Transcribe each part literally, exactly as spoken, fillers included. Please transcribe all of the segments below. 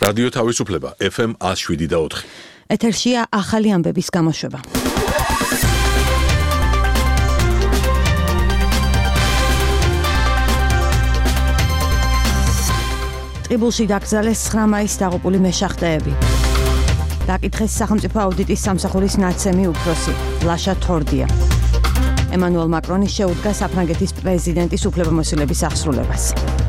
რადიო თავისუფლება ეფ ემ one oh seven და four. ეთერშია ახალი ამბების გამოშვება. ტყიბულში დაკრძალეს nine მაისს დაღუპული მეშახტეები. დაკითხეს სახელმწიფო აუდიტის სამსახურის ნაცემი უფროსი ლაშა თორდია. ემანუელ მაკრონი შეუდგა საფრანგეთის პრეზიდენტის უფლებამოსილების აღსრულებას.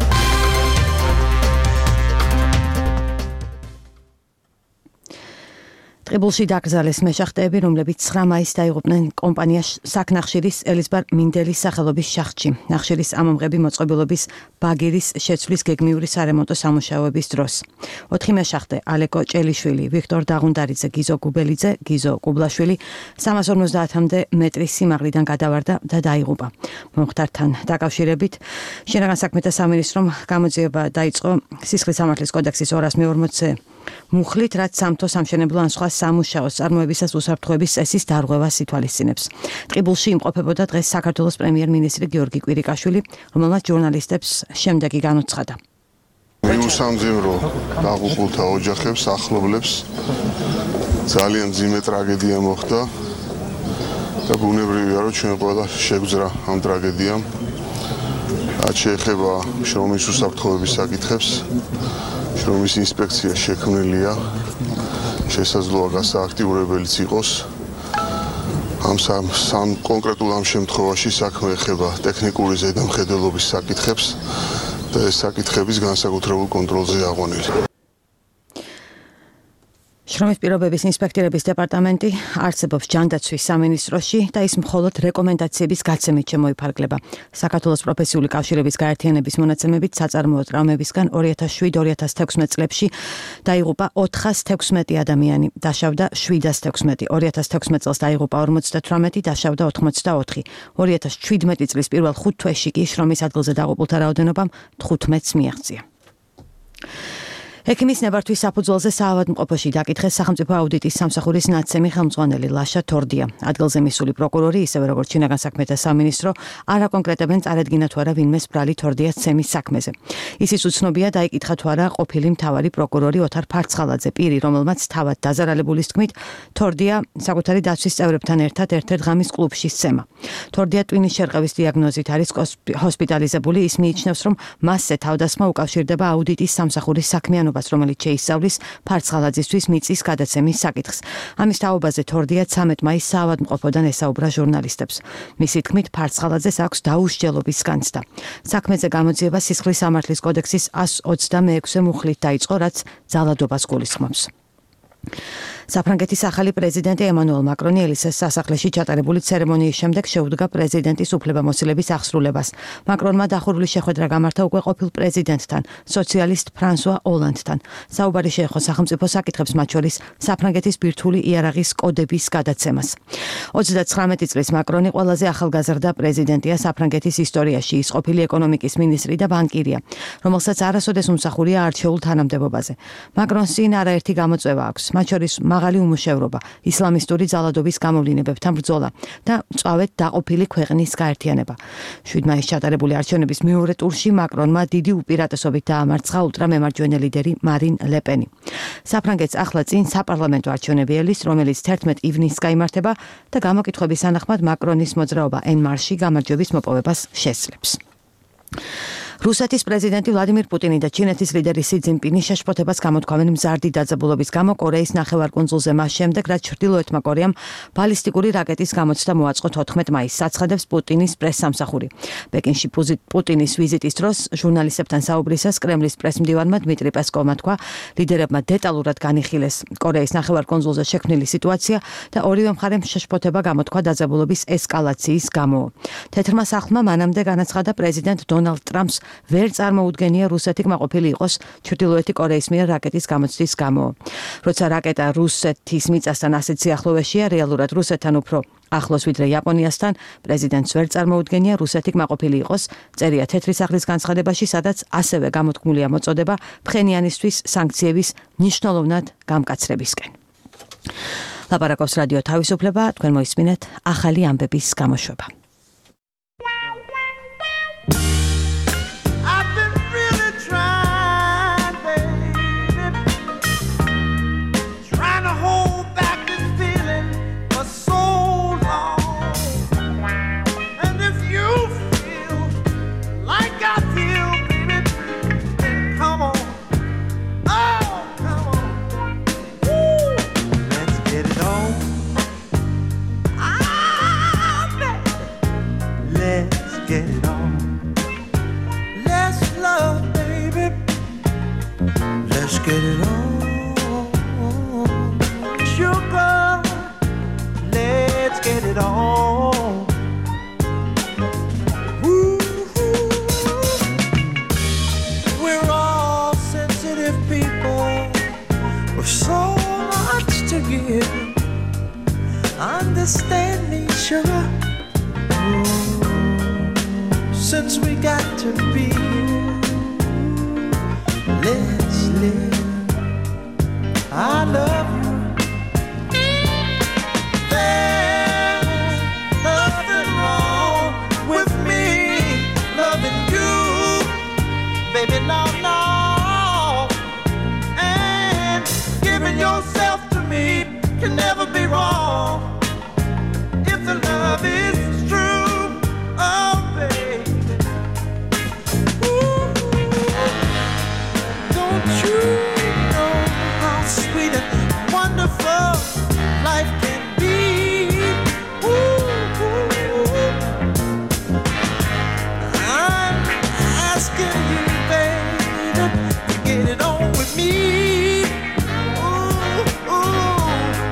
ტყიბულში დაკრძალეს მეშახტეები, რომლებიც nine მაისს დაიღუპნენ კომპანია საქნახშირის ელიზბარ მინდელის სახელობის შახტში. ნახშირის ამომღები მოწყობილობის ბაგირის შეცვლის გეგმიური სარემონტო სამუშაოების დროს. ოთხი მეშახტე ალეკო ჭელიშვილი, ვიქტორ დაღუნდარიძე, გიზო გუბელიძე, გიზო კუბლაშვილი three fifty-მდე მეტრის სიმაღლიდან გადავარდა და დაიღუპა. მომხდართან დაკავშირებით შინაგან საქმეთა სამინისტრომ გამოძიება დაიწყო სისხლის სამართლის კოდექსის two forty მუხლით, რაც სამთო სამშენებლო ან სხვა სამუშაოს წარმოებისას უსაფრთხოების წესის დარღვევას ითვალისწინებს. ტყიბულში იმყოფებოდა დღეს საქართველოს პრემიერ-მინისტრი გიორგი კვირიკაშვილი, რომელმაც ჟურნალისტებს შემდეგი განუცხადა. მიუსამძიმრო დაღუპულთა ოჯახებს, ახლობლებს ძალიან მძიმე ტრაგედია მოხდა და ბუნებრივია, რომ ჩვენ ყველა შეგვძრა ამ ტრაგედიამ. რაც შეეხება შრომის უსაფრთხოების საკითხებს, შრომის ინსპექცია შექმნილია, შესაძლოა გასააქტიურებელიც იყოს. ამ სამ, სამ კონკრეტულ ამ შემთხვევაში საქმე ეხება ტექნიკური ზედამხედველობის საკითხებს და ეს საკითხების განსაკუთრებულ კონტროლზე აღვანილი. შრომის პირობების ინსპექტორების დეპარტამენტი არსებობს ჯანდაცვის სამინისტროში და ის მხოლოდ რეკომენდაციების გაცემით შემოიფარგლება. საქართველოს პროფესიული კავშირების გაერთიანების მონაცემებით საწარმოო ტრავმებისგან two thousand seven two thousand sixteen წლებში დაიღუპა four hundred sixteen ადამიანი, დაშავდა seven hundred sixteen. two thousand sixteen წელს დაიღუპა ninety-eight, დაშავდა forty-four. two thousand seventeen წლის პირველ ხუთ თვეში კი შრომის ადგილზე დაღუპულთა რაოდენობამ fifteen-ს მიაღწია. ექიმის ნებართვის საფუძველზე საავადმყოფოში დაკითხეს სახელმწიფო აუდიტის სამსახურის ნაცემი ხელმძღვანელი ლაშა თორდია. ადგილზე მისული პროკურორი, ისევე როგორც შინაგან საქმეთა სამინისტრო, არ აკონკრეტებენ წარედგინა თუ არა ვინმეს ბრალი თორდიას ცემის საქმეზე. ისიც უცნობია დაიკითხა თუ არა ყოფილი მთავარი პროკურორი ოთარ ფარცხალაძე, პირი, რომელმაც თავად დაზარალებულის თქმით, თორდია საკუთარი დაცვის წევრებთან ერთად ერთ-ერთ ღამის კლუბში სცემა. თორდია ტვინის შერყევის დიაგნოზით არის ჰოსპიტალიზებული, ის მიიჩნევს, რომ მასზე თავდასხმა უკავშირდება აუდიტის სამსახურის საქმიანობა, რომელიც შეისწავლის ფარცხალაძისთვის მიწის გადაცემის საკითხს. ამის თაობაზე თორდია thirteen მაისს საავადმყოფოდან ესაუბრა ჟურნალისტებს. მისი თქმით, ფარცხალაძეს აქვს დაუსჯელობის განცდა. საქმეზე გამოძიება სისხლის სამართლის კოდექსის one twenty-six მუხლით დაიწყო, რაც ძალადობას გულისხმობს. საფრანგეთის ახალი პრეზიდენტი ემანუელ მაკრონი ელისეს სასახლეში ჩატარებული ცერემონიის შემდეგ შეუდგა პრეზიდენტის უფლებამოსილების აღსრულებას. მაკრონმა დახურული შეხვედრა გამართა უკვე ყოფილ პრეზიდენტთან, სოციალისტ ფრანსუა ოლანდთან. საუბარი შეეხო სახელმწიფო საკითხებს, მათ შორის საფრანგეთის ბირთვული იარაღის კოდების გადაცემას. twenty-nine წლის მაკრონი ყველაზე ახალგაზრდა პრეზიდენტია საფრანგეთის ისტორიაში. ის ყოფილი ეკონომიკის მინისტრი და ბანკირია, რომელსაც არასოდეს უმსახურია არჩეულ თანამდებობაზე. მაკრონს წინ არაერთი გამოწვევა აქვს, მათ შორის მაღალი უმუშევრობა, ისლამისტური ძალადობის გამოვლინებებთან ბრძოლა და მწვავედ დაყოფილი ქვეყნის გაერთიანება. seven მაისს ჩატარებული არჩევნების მეორე ტურში მაკრონმა დიდი უპირატესობით დაამარცხა ულტრამემარჯვენე ლიდერი მარინ ლე-პენი. საფრანგეთს ახლა წინ საპარლამენტო არჩევნები ელის, რომელიც thirteen ივნისს გაიმართება და გამოკითხვების თანახმად მაკრონის მოძრაობა En Marche-ში გამარჯვების მოპოვებას შესძლებს. რუსეთის პრეზიდენტი ვლადიმირ პუტინი და ჩინეთის ლიდერი სი ძინპინი შეშფოთებას გამოთქვამენ მზარდი დაძაბულობის გამო კორეის ნახევარკუნძულზე მას შემდეგ, რაც ჩრდილოეთმა კორეამ ბალისტიკური რაკეტის გამოცდა მოაწყო fourteen მაისს, აცხადებს პუტინის პრესსამსახური. პეკინში პუტინის ვიზიტის დროს ჟურნალისტებთან საუბრისას კრემლის პრესმდივანმა დმიტრი პესკოვმა თქვა, ლიდერებმა დეტალურად განიხილეს კორეის ნახევარკუნძულზე შექმნილი სიტუაცია და ორივე მხარემ შეშფოთება გამოთქვა დაძაბულობის ესკალაციის გამო. თეთრმა სახლმა მანამდე განაცხადა პრეზიდენტ დონალდ ტრამპს ვერ წარმოუდგენია რუსეთი კმაყოფილი იყოს ჩრდილოეთი კორეის მიერ რაკეტის გამოცდის გამო. როცა რაკეტა რუსეთის მიწასთან ასეთ სიახლოვეშია, რეალურად რუსეთთან უფრო ახლოს ვიდრე იაპონიასთან, პრეზიდენტს ვერ წარმოუდგენია რუსეთი კმაყოფილი იყოს, წერია თეთრი სახლის განცხადებაში, სადაც ასევე გამოთქმულია მოწოდება ფხენიანისთვის სანქციების მნიშვნელოვნად გამკაცრებისკენ. ლაპარაკობს რადიო თავისუფლება, თქვენ მოისმინეთ ახალი ამბების გამოშვება. get it on. Let's love, baby. Let's get it on. Sugar, let's get it on. Woo-hoo. We're all sensitive people with so much to give. Understand me, sugar. Since we got to be, let's live. I love you. There's nothing wrong with me loving you, baby, no, no. And giving yourself to me can never be wrong if the love is true. Oh, baby. Ooh. Don't you know how sweet and wonderful life can be? Ooh. I'm asking you, baby, to get it on with me. Ooh, ooh.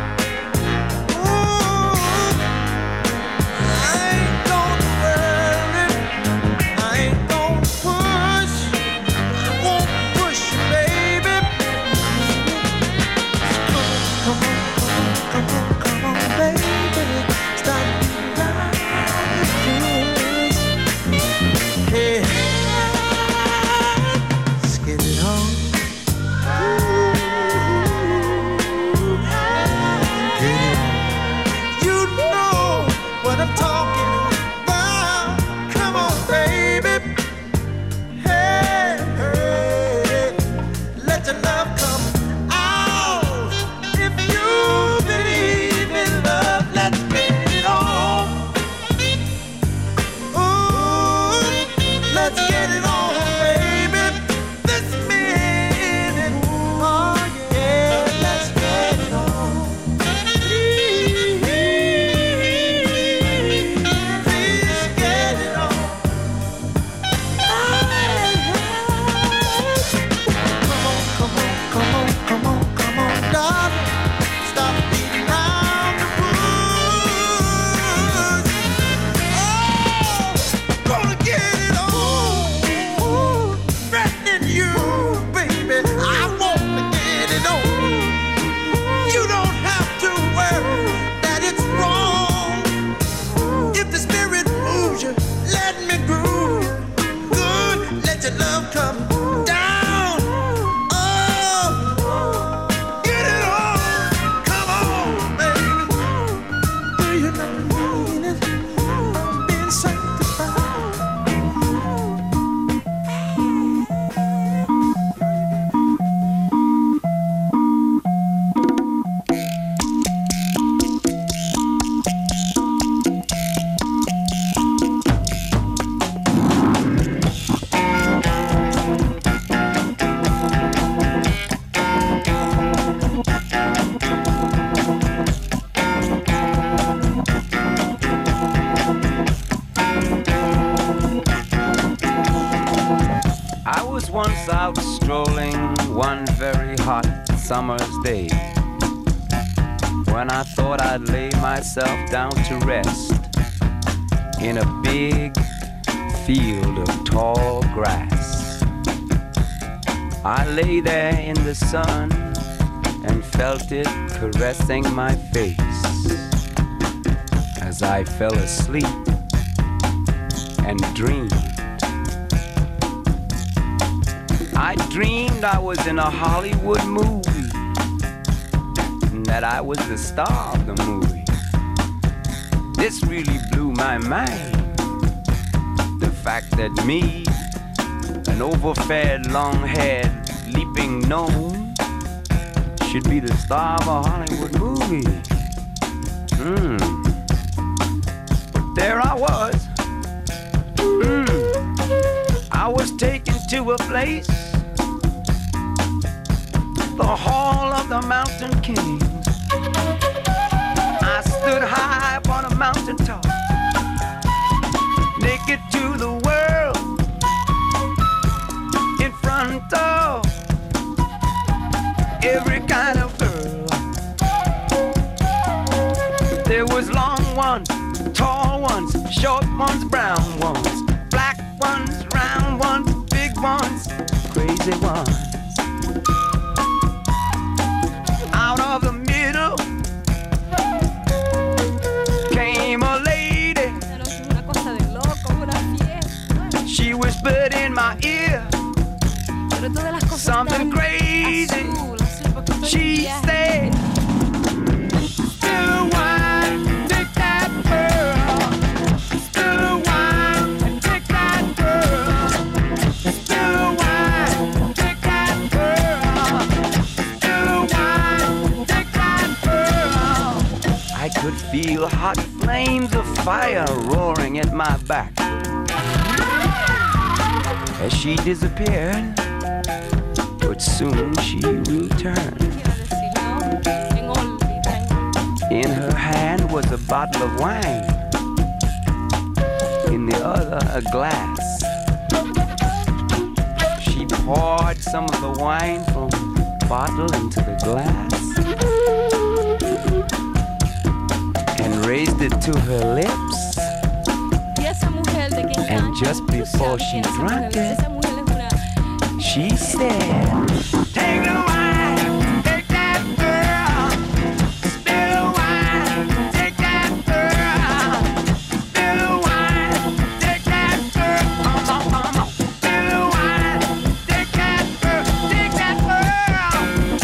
Once out strolling one very hot summer's day, when I thought I'd lay myself down to rest in a big field of tall grass. I lay there in the sun and felt it caressing my face as I fell asleep and dreamed. I dreamed I was in a Hollywood movie, and that I was the star of the movie. This really blew my mind. The fact that me, an overfed, long-haired, leaping gnome, should be the star of a Hollywood movie. Hmm. But there I was. Hmm. I was taken to a place, the Hall of the Mountain Kings. I stood high upon a mountain top, naked to ones, brown ones, black ones, round ones, big ones, crazy ones. Out of the middle came a lady. She whispered in my ear something crazy. She said, "Still wine, take that girl. Still wine, take that girl. Still wine, take that girl. Still wine, take that girl." I could feel hot flames of fire roaring at my back as she disappeared, but soon she returned. In her hand was a bottle of wine, in the other a glass. She poured some of the wine from the bottle into the glass and raised it to her lips. And just before she drank it, she said, "Take the wine, take that girl. Spill the wine, take that girl. Spill the wine, take that girl. Come on, come on. Spill the wine, take that girl, take that girl.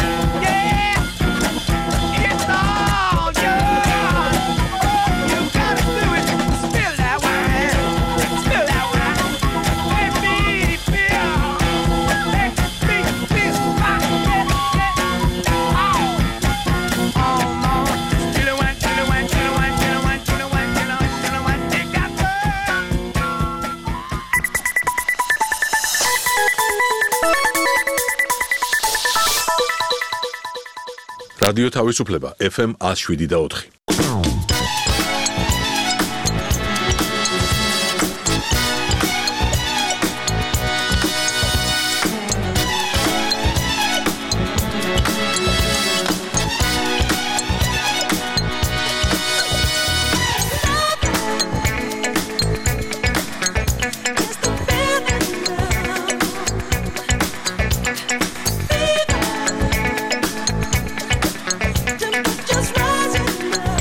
Yeah, it's all yours. You gotta do it. Spill that wine, spill that wine. Let me feel. Let me feel. Ah, yeah, yeah. Oh, oh, Lord. Spill the wine, spill the wine, spill the wine, spill the wine, spill the wine, spill the wine, spill the wine. Take that girl. რადიო თავისუფლება ეფ ემ one oh seven და four. Just rising up.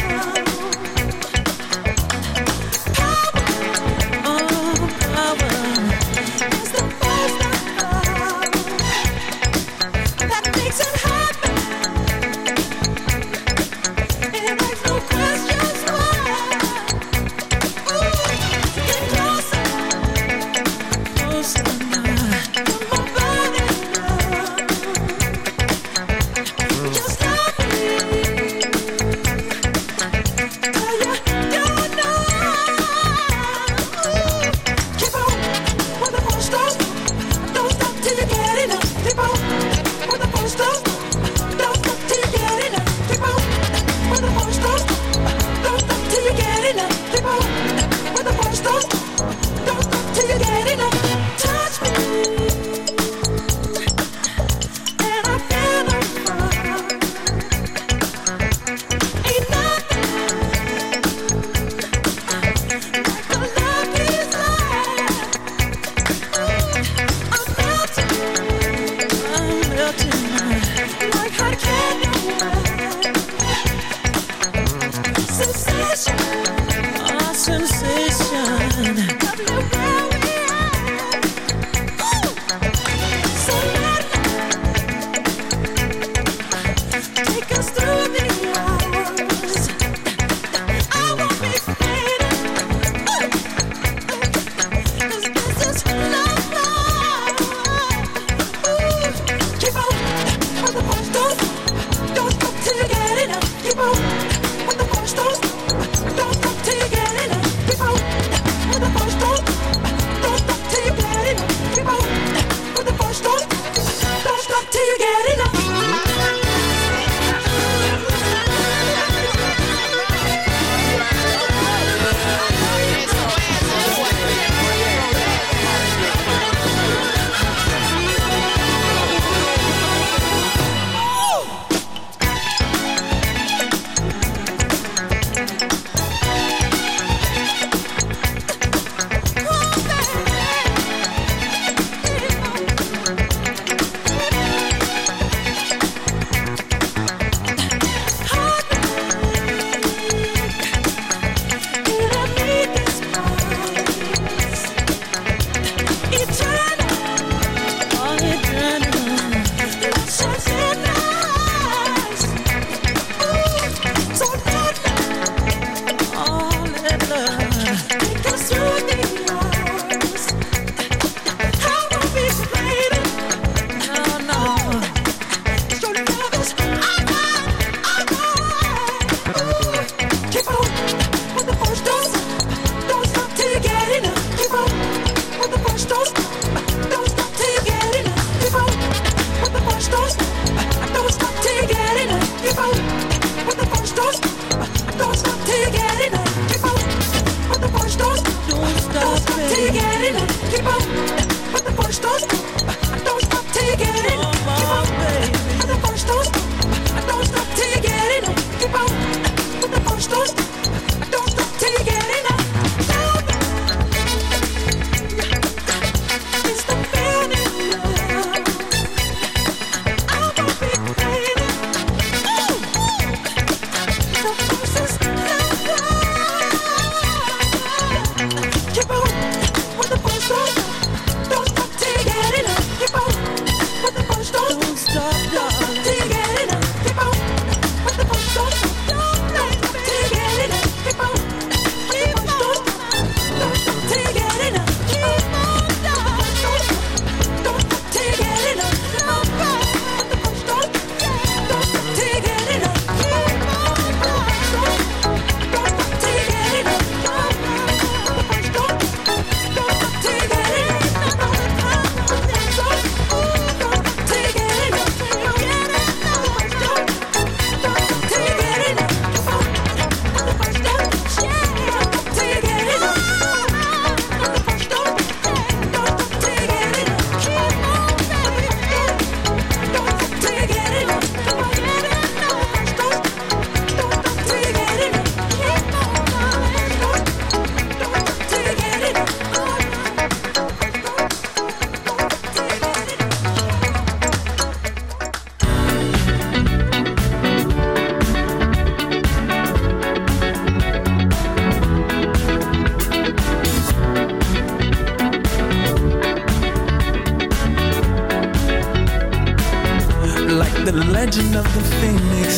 legend of the phoenix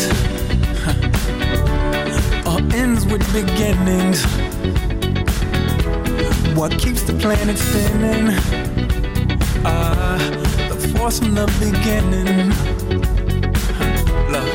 huh. all ends with beginnings. What keeps the planet spinning? Ah, uh, the force from the beginning. Huh. Love.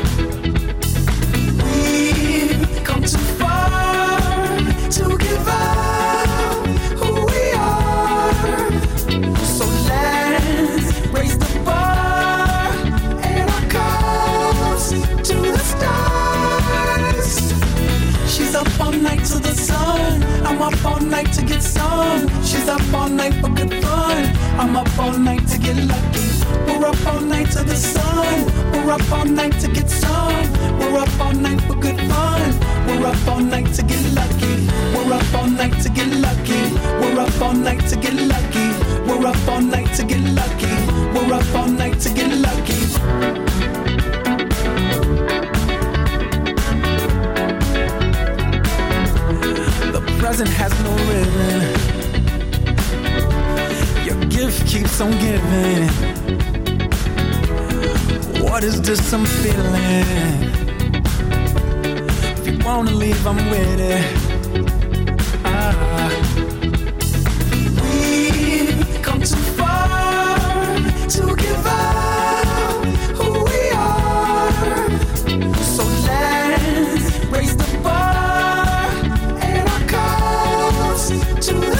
We've come too far to give up who we are. So let's raise the bar and our cups to the stars. She's up all night to the sun. I'm up all night to get some. She's up all night for good fun. I'm up all night to get lucky. We're up all night to the sun. We're up all night to get some. We're up all night for good fun. We're up all night to get lucky. We're up all night to get lucky. We're up all night to get lucky. We're up all night to get lucky. We're up all night to get lucky. The present has no ribbon. Your gift keeps on giving. What is this I'm feeling? If you wanna leave, I'm with it. Ah. We've come too far to give up who we are. So let's raise the bar and our cups to the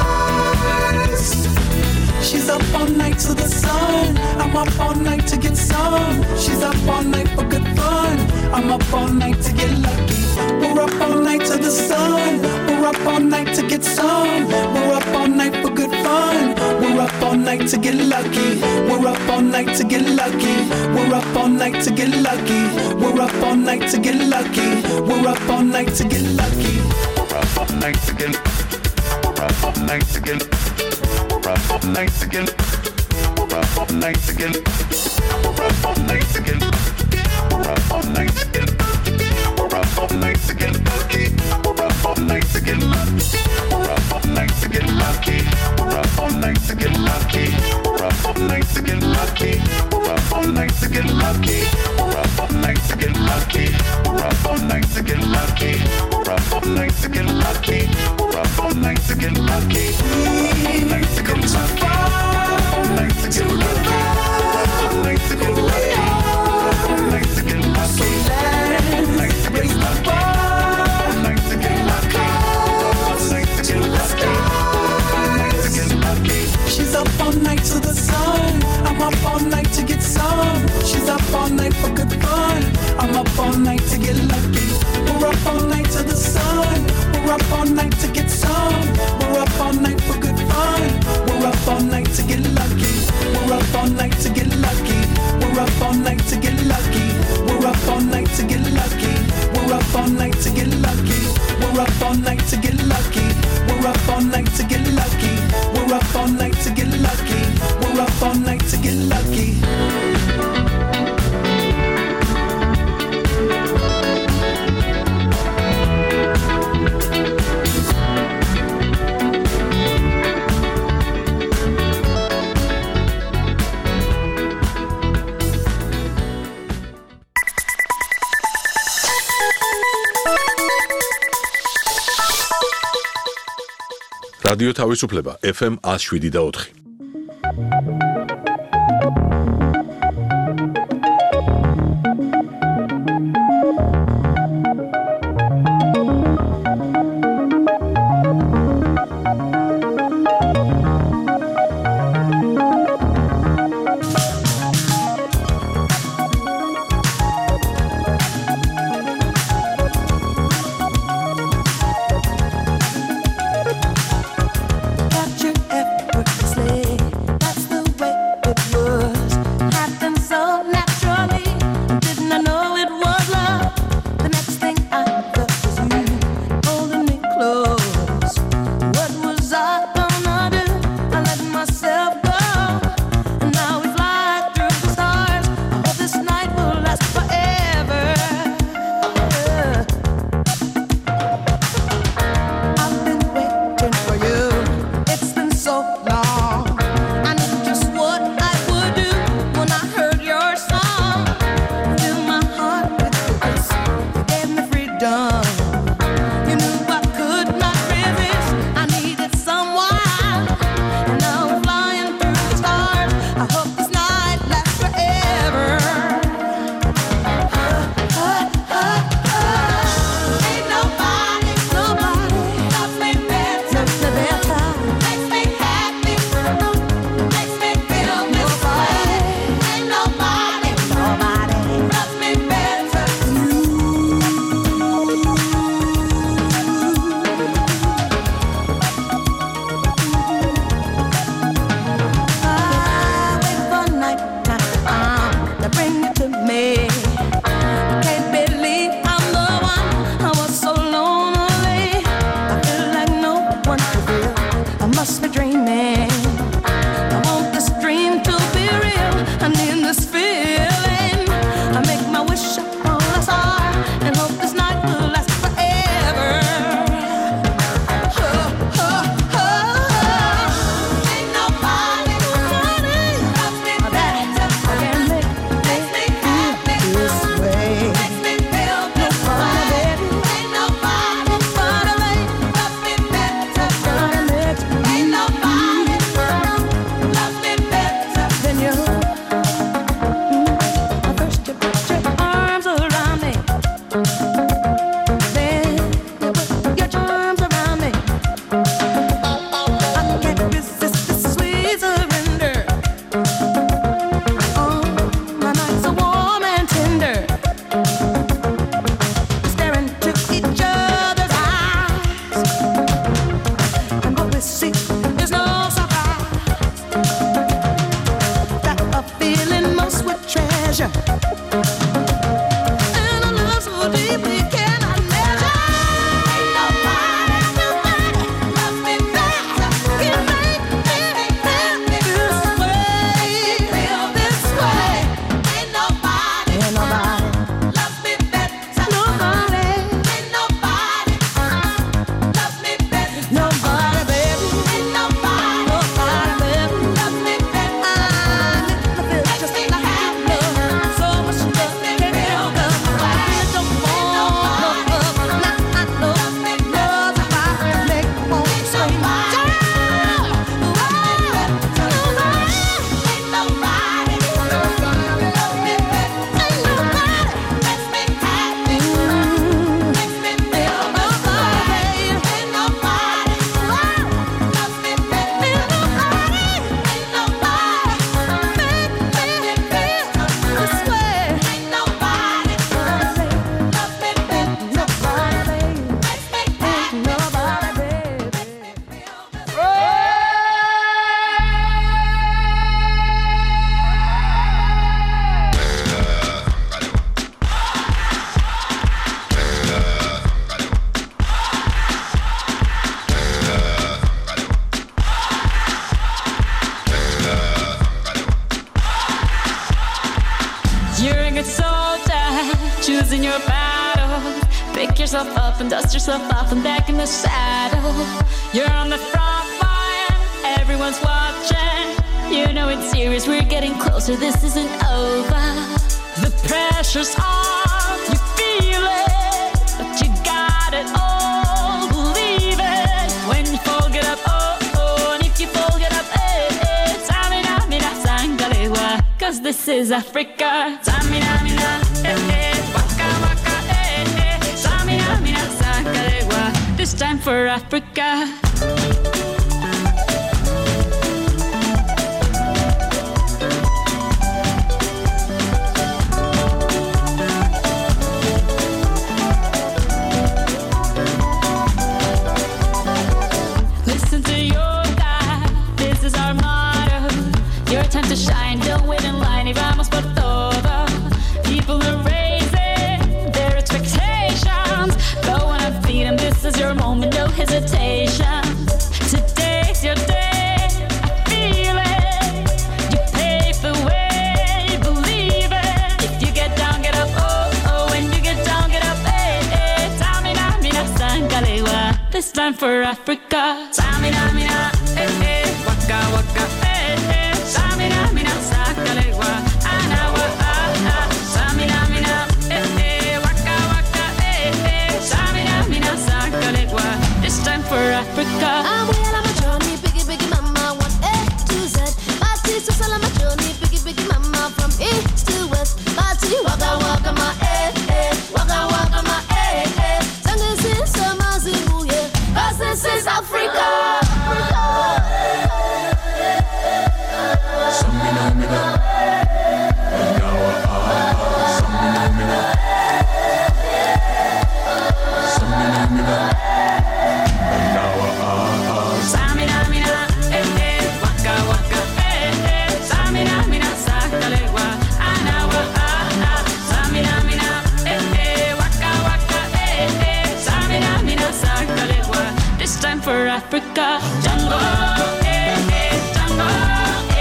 stars. She's up all night to the sun. I'm up all night to get some. She's up all night for good fun. I'm up all night to get lucky. We're up all night to the sun. We're up all night to get some. We're up all night for good fun. We're up all night to get lucky. We're up all night to get lucky. We're up all night to get lucky. We're up all night to get lucky. We're up all night to get lucky. We're up all night to get. We're up all night to get. We're up all night to get. We're up all night to get. We're up all night to get. We're up all night to get. We're up all night to get lucky. We're up all night to get lucky. We're up all night to get lucky. We're up all night to get lucky. We're up all night to get lucky. We're up all night to get lucky. We're up all night to get lucky. We're up all night to get lucky. We're up all night to get lucky. We're up all night to get lucky. All night to get lucky. All night to get lucky. All night to get lucky. All night to get lucky. All night to get lucky. All night to get lucky. All night to get lucky. All night to get lucky. She's up all night to the sun. I'm up all night to get some. She's up all night for good fun. I'm up all night to get lucky. We're up all night to the sun. We're up all night to get some. We're up all night for good fun. We're up all night to get lucky. We're up all night to get lucky. We're up all night to get lucky. We're up all night to get lucky. We're up all night to get lucky. We're up all night to get lucky. We're up all night to get lucky. We're up all night to get lucky. We're up all night to get lucky. რადიო თავისუფლება ეფ ემ one oh seven და four. Captured effortlessly, that's the way it was. win your battle. Pick yourself up and dust yourself off and back in the saddle. You're on the front line, everyone's watching. You know it's serious, we're getting closer, this isn't over. The pressure's on, you feel it, but you got it all, believe it. When you fall, get up, oh, oh, and if you fall, get up, eh, eh. Samina, mina, sangalewa, cause this is Africa. Samina, mina, eh, eh, waka, waka, eh, eh. Samina, mina, sangalewa, this time for Africa. Time to shine, don't wait in line, y vamos por todo. People are raising their expectations. Go on and feed them, this is your moment, no hesitation. Today's your day, I feel it. You pave the way, believe it. If you get down, get up, oh, oh. When you get down, get up, eh, eh. Tamina, mina, sangalewa, this time for Africa. Tamina, mina, eh, eh. Waka, waka, eh, eh. Samina, mina, sakalewa, anawa, ah, ah. Samina, mina, eh, eh, waka, waka, eh, eh. Samina, mina, sakalewa, this time for Africa. I'm well on my journey, biggie, biggie, mama, one A to Z. My sister's all on my journey, biggie, biggie, mama, from east to west. My city, waka, waka, my eh, eh, waka, waka, my eh, eh. Sangin' is summer, zimu, yeah, cause this is Africa. Samina, mina, Andawa, ah, ah. Samina, mina, Samina, mina, Andawa, ah, ah. Samina, mina, eh, eh, waka, waka, eh, eh. Samina, mina, sakalewa, anawa, ah, ah. Samina, mina, eh, eh, waka, waka, eh, eh. Samina, mina, sakalewa, this time for Africa. Jungle, eh, eh, jungle.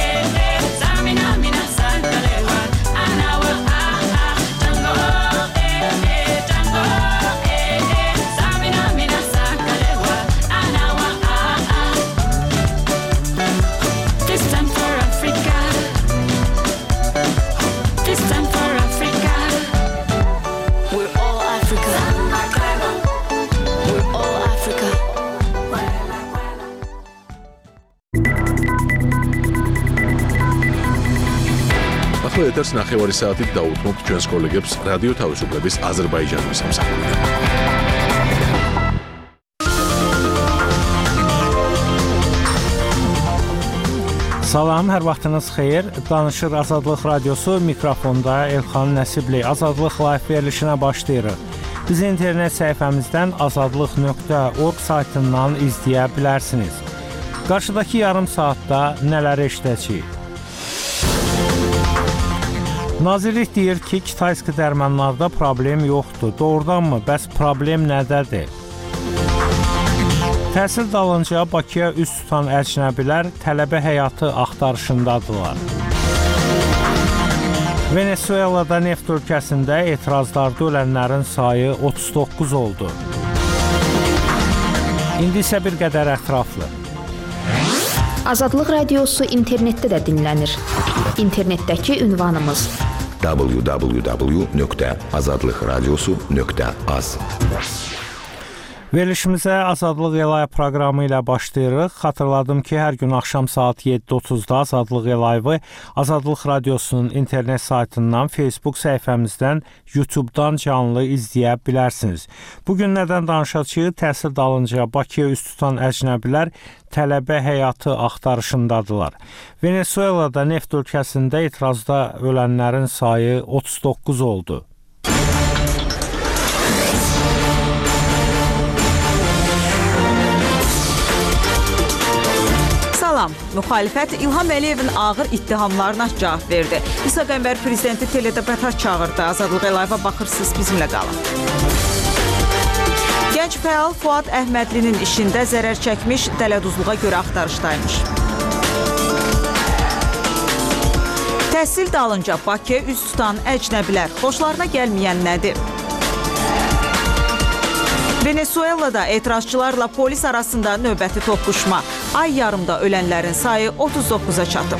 ახლა ეთერს ნახევარი საათით დაუთმობთ ჩვენს კოლეგებს რადიო თავისუფლების აზერბაიჯანის სამსახურიდან. Salam, hər vaxtınız xeyir. Danışır Azadlıq Radiosu, mikrofonda Elxan Nəsibli. Azadlıq Live verilişinə başlayırıq. Bizi internet səhifəmizdən azadlıq nöqtə org saytından izləyə bilərsiniz. Qarşıdakı yarım saatda nələri eşidəcəyik? Nazirlik deyir ki, Kitayski dərmanlarda problem yoxdur. Doğrudanmı? Bəs problem nədədir? Təhsil dalınca Bakıya üz tutan əcnəbilər tələbə həyatı axtarışındadılar. Venezuelada neft ölkəsində etirazlarda ölənlərin sayı otuz doqquz oldu. İndi isə bir qədər ətraflı. Azadlıq Radiosu internetdə də dinlənir. İnternetdəki ünvanımız w w w nöqtə azadlıqradiosu nöqtə az. Verilişimizə Azadlıq Elay proqramı ilə başlayırıq. Xatırladım ki, hər gün axşam saat yeddi otuzda Azadlıq Elayı Azadlıq Radiosunun internet saytından, Facebook səhifəmizdən, YouTube-dan canlı izləyə bilərsiniz. Bugün nədən danışacağıq? Təhsil dalınca Bakıya üz tutan əcnəbilər tələbə həyatı axtarışındadılar. Venezuelada neft ölkəsində etirazda ölənlərin sayı otuz doqquz oldu. Salam, müxalifət İlham Əliyevin ağır ittihamlarına cavab verdi. İsa Qəmbər prezidenti teledebata çağırdı. Azadlıq Elayva baxırsınız, bizimlə qalın. Gənc fəal Fuad Əhmədlinin işində zərər çəkmiş, dələduzluğa görə axtarışdaymış. Təhsil dalınca Bakıya üz tutan əcnəbilər xoşlarına gəlməyən nədir? Venezuelada etirazçılarla polis arasında növbəti toqquşma. Ay yarımda ölənlərin sayı otuz doqquza çatıb.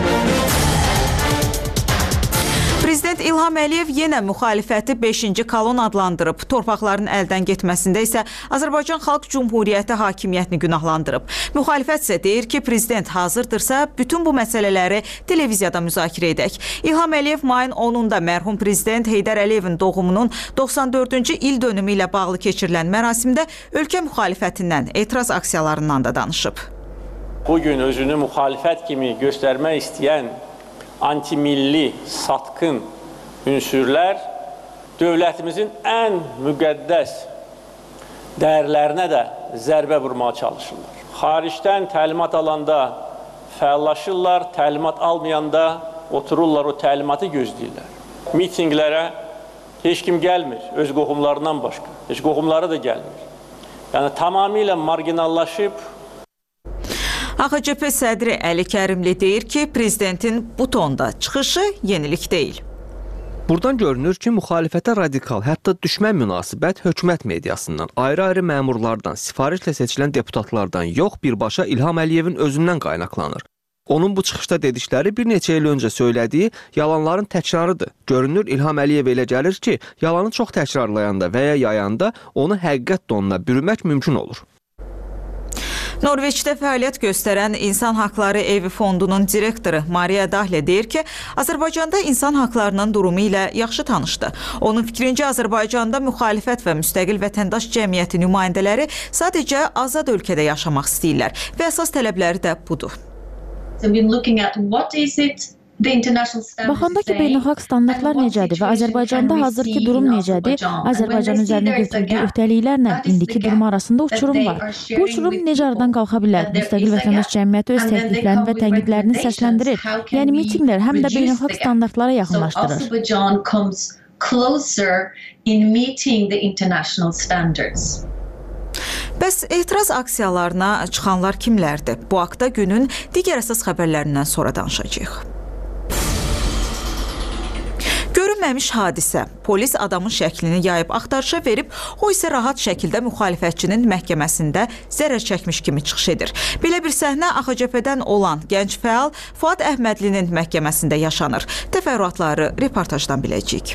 Prezident İlham Əliyev yenə müxalifəti beşinci kolon adlandırıb. Torpaqların əldən getməsində isə Azərbaycan Xalq Cumhuriyyəti hakimiyyətini günahlandırıb. Müxalifət isə deyir ki, prezident hazırdırsa bütün bu məsələləri televiziyada müzakirə edək. İlham Əliyev mayın onunda mərhum prezident Heydər Əliyevin doğumunun doxsan dördüncü il dönümü ilə bağlı keçirilən mərasimdə ölkə müxalifətindən, etiraz aksiyalarından da danışıb. Bugün özünü müxalifət kimi göstərmək istəyən antimilli, satqın ünsürlər dövlətimizin ən müqəddəs dəyərlərinə də zərbə vurmağa çalışırlar. Xaricdən təlimat alanda fəallaşırlar, təlimat almayanda otururlar, o təlimatı gözləyirlər. Mitinglərə heç kim gəlmir, öz qohumlarından başqa. Heç qohumları da gəlmir. Yəni tamamilə marginallaşıb. A X C P sədri Əli Kərimli deyir ki, prezidentin bu tonda çıxışı yenilik deyil. Buradan görünür ki, müxalifətə radikal, hətta düşmən münasibət hökumət mediasından, ayrı-ayrı məmurlardan, sifarişlə seçilən deputatlardan yox, birbaşa İlham Əliyevin özündən qaynaqlanır. Onun bu çıxışda dedikləri bir neçə il öncə söylədiyi yalanların təkrarıdır. Görünür, İlham Əliyev elə gəlir ki, yalanı çox təkrarlayanda və ya yayanda onu həqiqət tonuna bürümək mümkün olur. Norveçdə fəaliyyət göstərən İnsan Haqları Evi Fondunun direktoru Maria Dahle deyir ki, Azərbaycanda insan haqlarının durumu ilə yaxşı tanışdı. Onun fikrincə Azərbaycanda müxalifət və müstəqil vətəndaş cəmiyyəti nümayəndələri sadəcə azad ölkədə yaşamaq istəyirlər və əsas tələbləri də budur. Baxanda ki, beynəlxalq standartlar necədir və Azərbaycanda hazırki durum necədir, Azərbaycan üzərinə götürdüyü öhdəliklərlə indiki durum arasında uçurum var. Bu uçurum necə aradan qalxa bilər? Müstəqil vətəndaş cəmiyyəti öz təkliflərini və tənqidlərini səsləndirir. Yəni mitinqlər həm də beynəlxalq standartlara yaxınlaşdırır. Bəs etiraz aksiyalarına çıxanlar kimlərdir? Bu haqda günün digər əsas xəbərlərindən sonra danışacağıq. Görünməmiş hadisə. Polis adamın şəklini yayıb axtarışa verib, o isə rahat şəkildə müxalifətçinin məhkəməsində zərər çəkmiş kimi çıxış edir. Belə bir səhnə A X C P-dən olan gənc fəal Fuad Əhmədlinin məhkəməsində yaşanır. Təfərrüatları reportajdan biləcəyik.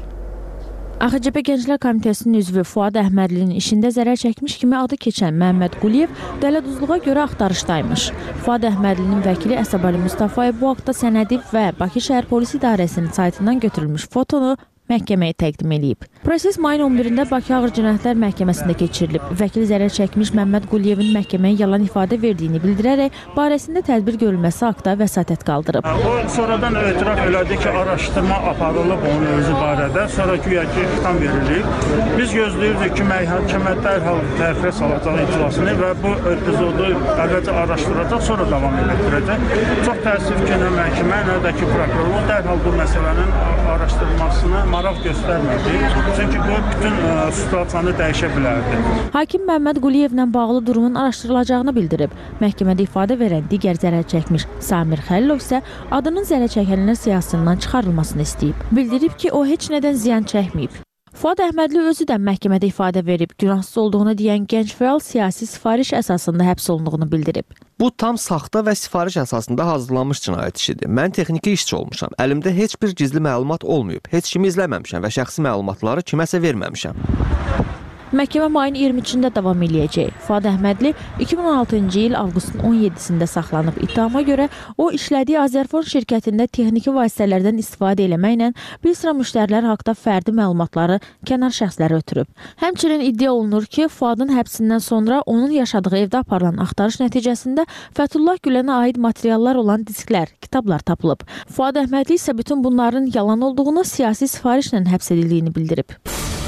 A X C P Gənclər Komitəsinin üzvü Fuad Əhmədlinin işində zərər çəkmiş kimi adı keçən Məhəmməd Quliyev dələduzluğa görə axtarışdaymış. Fuad Əhmədlinin vəkili Əsəbəli Mustafayev bu haqda sənədi və Bakı şəhər polis idarəsinin saytından götürülmüş fotonu məhkəməyə təqdim edib. Proses mayın on birində Bakı Ağır Cinayətlər Məhkəməsində keçirilib. Vəkil zərər çəkmiş Məmməd Quliyevin məhkəməyə yalan ifadə verdiyini bildirərək barəsində tədbir görülməsi haqda vəsatət qaldırıb. O sonradan etiraf elədi ki, araşdırma aparılıb onun özü barədə, sonra güya ki xitam verilib. Biz gözləyirdik ki, məhkəmə dərhal təxirə salacaq iclasını və bu epizodu əvvəlcə araşdıracaq, sonra davam etdirəcək. Çox təəssüf ki, nə məhkəmə, nə də ki prokurorluq dərhal bu məsələnin araşdırılmasını maraq göstərmədi. Çünki bu bütün situasiyanı dəyişə bilərdi. Hakim Məmməd Quliyevlə bağlı durumun araşdırılacağını bildirib. Məhkəmədə ifadə verən digər zərər çəkmiş Samir Xəlilov isə adının zərər çəkənlər siyahısından çıxarılmasını istəyib. Bildirib ki, o heç nədən ziyan çəkməyib. Fuad Əhmədli özü də məhkəmədə ifadə verib. Günahsız olduğunu deyən gənc fəal siyasi sifariş əsasında həbs olunduğunu bildirib. Bu tam saxta və sifariş əsasında hazırlanmış cinayət işidir. Mən texniki işçi olmuşam. Əlimdə heç bir gizli məlumat olmayıb. Heç kimi izləməmişəm və şəxsi məlumatları kiməsə verməmişəm. Məhkəmə mayın iyirmi üçündə davam eləyəcək. Fuad Əhmədli iki min on altıncı il avqustun on yeddisində saxlanıb. İttihama görə o işlədiyi Azərfon şirkətində texniki vasitələrdən istifadə eləməklə bir sıra müştərilər haqda fərdi məlumatları kənar şəxslərə ötürüb. Həmçinin iddia olunur ki, Fuadın həbsindən sonra onun yaşadığı evdə aparılan axtarış nəticəsində Fəthullah Gülənə aid materiallar olan disklər, kitablar tapılıb. Fuad Əhmədli isə bütün bunların yalan olduğunu, siyasi sifarişlə həbs edildiyini bildirib.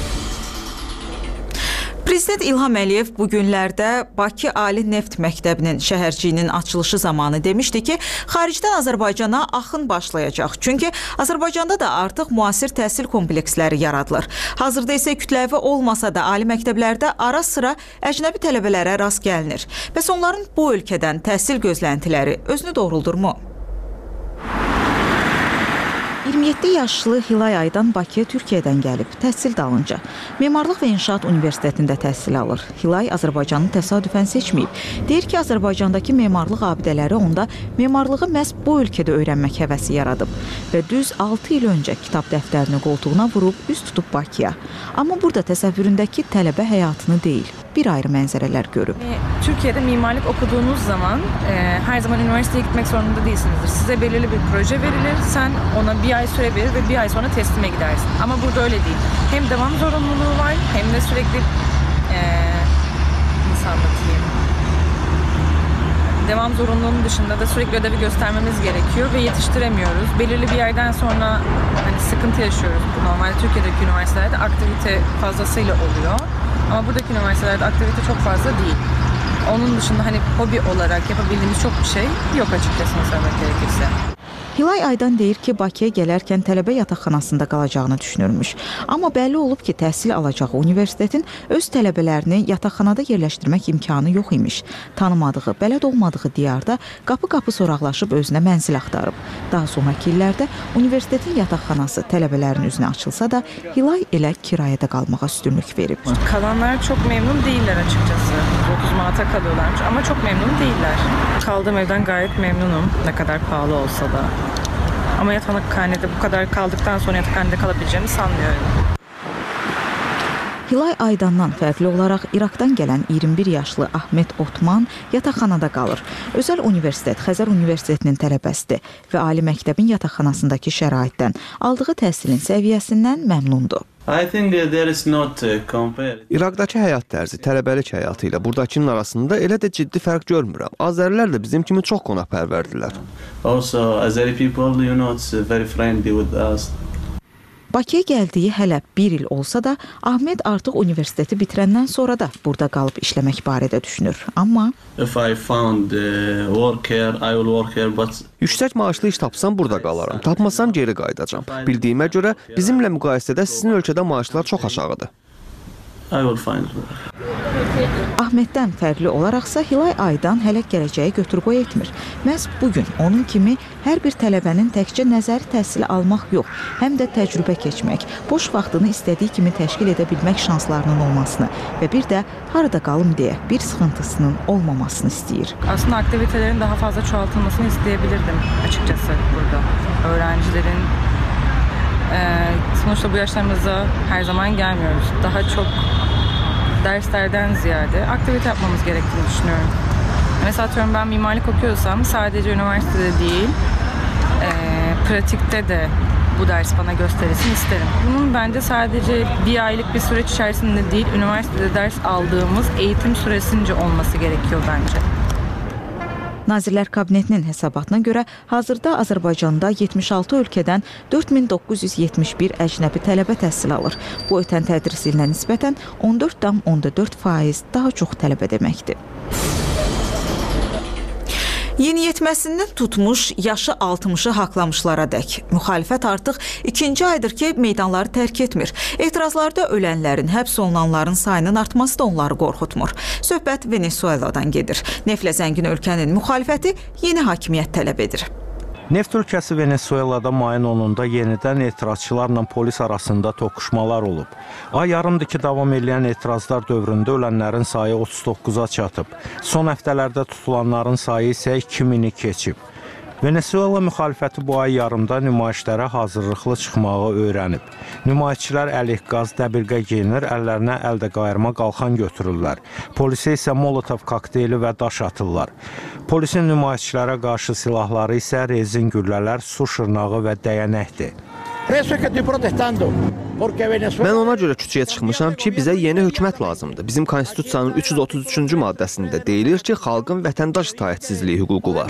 Prezident İlham Əliyev bu günlərdə Bakı Ali Neft Məktəbinin şəhərciyinin açılışı zamanı demişdi ki, xaricdən Azərbaycana axın başlayacaq. Çünki Azərbaycanda da artıq müasir təhsil kompleksləri yaradılır. Hazırda isə kütləvi olmasa da ali məktəblərdə ara sıra əcnəbi tələbələrə rast gəlinir. Bəs onların bu ölkədən təhsil gözləntiləri özünü doğruldurmu? iyirmi yeddi yaşlı Hilay Aydan Bakıya Türkiyədən gəlib, təhsil dalınca. Memarlıq və İnşaat Universitetində təhsil alır. Hilay Azərbaycanı təsadüfən seçməyib. Deyir ki, Azərbaycandakı memarlıq abidələri onda memarlığı məhz bu ölkədə öyrənmək həvəsi yaradıb və düz altı il öncə kitab dəftərini qoltuğuna vurub üz tutub Bakıya. Amma burada təsəvvüründəki tələbə həyatını deyil, bir ayrı mənzərələr görüb. Türkiye'de mimarlık okuduğunuz zaman e, her zaman üniversiteye gitmek zorunda değilsinizdir. Size belirli bir proje verilir, sen ona bir ay süre verir ve bir ay sonra teslime gidersin. Ama burada öyle değil. Hem devam zorunluluğu var hem de sürekli e, nasıl anlatayım? Devam zorunluluğunun dışında da sürekli ödevi göstermemiz gerekiyor ve yetiştiremiyoruz. Belirli bir yerden sonra hani sıkıntı yaşıyoruz. Bu normalde Türkiye'deki üniversitelerde aktivite fazlasıyla oluyor. Ama buradaki üniversitelerde aktivite çok fazla değil. Onun dışında hani hobi olarak yapabildiğimiz çok bir şey yok açıkçası söylemek gerekirse. Hilay Aydan deyir ki, Bakıya gələrkən tələbə yataqxanasında qalacağını düşünürmüş. Amma bəlli olub ki, təhsil alacağı universitetin öz tələbələrini yataqxanada yerləşdirmək imkanı yox imiş. Tanımadığı, bələd olmadığı diyarda qapı-qapı soraqlaşıb özünə mənzil axtarıb. Daha sonraki illərdə universitetin yataqxanası tələbələrin üzünə açılsa da, Hilay elə kirayədə qalmağa üstünlük verib. Kalanlar çok memnun değiller açıkçası. otuz manata kalıyorlarmış ama çok memnun değiller. Kaldığım evden gayet memnunum. Ne kadar pahalı olsa da. Ama yatakhanede bu kadar kaldıktan sonra yatakhanede kalabileceğimi sanmıyorum. Hilay Aydandan fərqli olaraq İraqdan gələn iyirmi bir yaşlı Ahmet Otman yataqxanada qalır. Özəl universitet Xəzər Universitetinin tələbəsidir və ali məktəbin yataqxanasındakı şəraitdən, aldığı təhsilin səviyyəsindən məmnundur. İraqdakı həyat tərzi, tələbəlik həyatı ilə buradakının arasında elə də ciddi fərq görmürəm. Azərilər də bizim kimi çox qonaqpərvərdirlər. Also, Azeri people, you know, it's very friendly with us. Bakıya gəldiyi hələ bir il olsa da, Ahmet artıq universiteti bitirəndən sonra da burada qalıb işləmək barədə düşünür. Amma yüksək maaşlı iş tapsam burada qalaram, tapmasam geri qayıdacam. Bildiyimə görə bizimlə müqayisədə sizin ölkədə maaşlar çox aşağıdır. Ahmetdən fərqli olaraqsa Hilay Aydan hələ gələcəyi götür-qoy etmir. Məhz bugün onun kimi hər bir tələbənin təkcə nəzəri təhsili almaq yox, həm də təcrübə keçmək, boş vaxtını istədiyi kimi təşkil edə bilmək şanslarının olmasını və bir də harada qalım deyə bir sıxıntısının olmamasını istəyir. Aslında aktivitelerin daha fazla çoğaltılmasını isteyebilirdim açıkçası burada. Öğrencilerin e, sonuçta bu yaşlarımızda her zaman gelmiyoruz. Daha çok derslerden ziyade aktivite yapmamız gerektiğini düşünüyorum. Mesela atıyorum ben mimarlık okuyorsam sadece üniversitede değil, e, pratikte de bu ders bana gösterilsin isterim. Bunun bence sadece bir aylık bir süreç içerisinde değil, üniversitede ders aldığımız eğitim süresince olması gerekiyor bence. Nazirlər Kabinetinin hesabatına görə hazırda Azərbaycanda yetmiş altı ölkədən dörd min doqquz yüz yetmiş bir əcnəbi tələbə təhsil alır. Bu ötən tədris ilinə nisbətən on dörd tam onda dörd faiz daha çox tələbə deməkdir. Yeniyetməsindən tutmuş, yaşı altmışı haqlamışlara dək. Müxalifət artıq ikinci aydır ki, meydanları tərk etmir. Etirazlarda ölənlərin, həbs olunanların sayının artması da onları qorxutmur. Söhbət Venezueladan gedir. Neftlə zəngin ölkənin müxalifəti yeni hakimiyyət tələb edir. Neft ölkəsi Venezuelada mayın onunda yenidən etirazçılarla polis arasında toqquşmalar olub. Ay yarımdır ki, davam edən etirazlar dövründə ölənlərin sayı otuz doqquza çatıb. Son həftələrdə tutulanların sayı isə iki mini keçib. Venezuela müxalifəti bu ay yarımda nümayişlərə hazırlıqlı çıxmağı öyrənib. Nümayişçilər əlik qaz, dəbilqə geyinir, əllərinə əldə qayırma qalxan götürürlər. Polisə isə molotov kokteyli və daş atırlar. Polisin nümayişçilərə qarşı silahları isə rezin güllələr, su şırnağı və dəyənəkdir. Mən ona görə küçəyə çıxmışam ki, bizə yeni hökumət lazımdır. Bizim konstitusiyanın üç yüz otuz üçüncü maddəsində deyilir ki, xalqın vətəndaş itaətsizliyi hüququ var.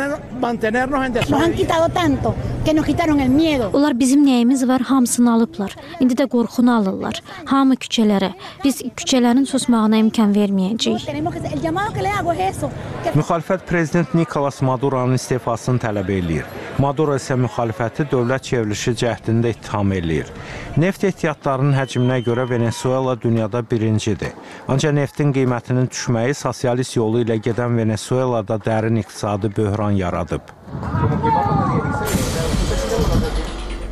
Onlar bizim nəyimiz var, hamısını alıblar. İndi də qorxunu alırlar. Hamı küçələrə. Biz küçələrin susmağına imkan verməyəcəyik. Müxalifət prezident Nikolas Maduro'nun istifasını tələb eləyir. Maduro isə müxalifəti dövlət çevrilişi cəhdində ittiham eləyir. Neft ehtiyatlarının həcminə görə Venezuela dünyada birincidir. Ancaq neftin qiymətinin düşməyi sosialist yolu ilə gedən Venezuelada dərin iqtisadi böhran yaradıb.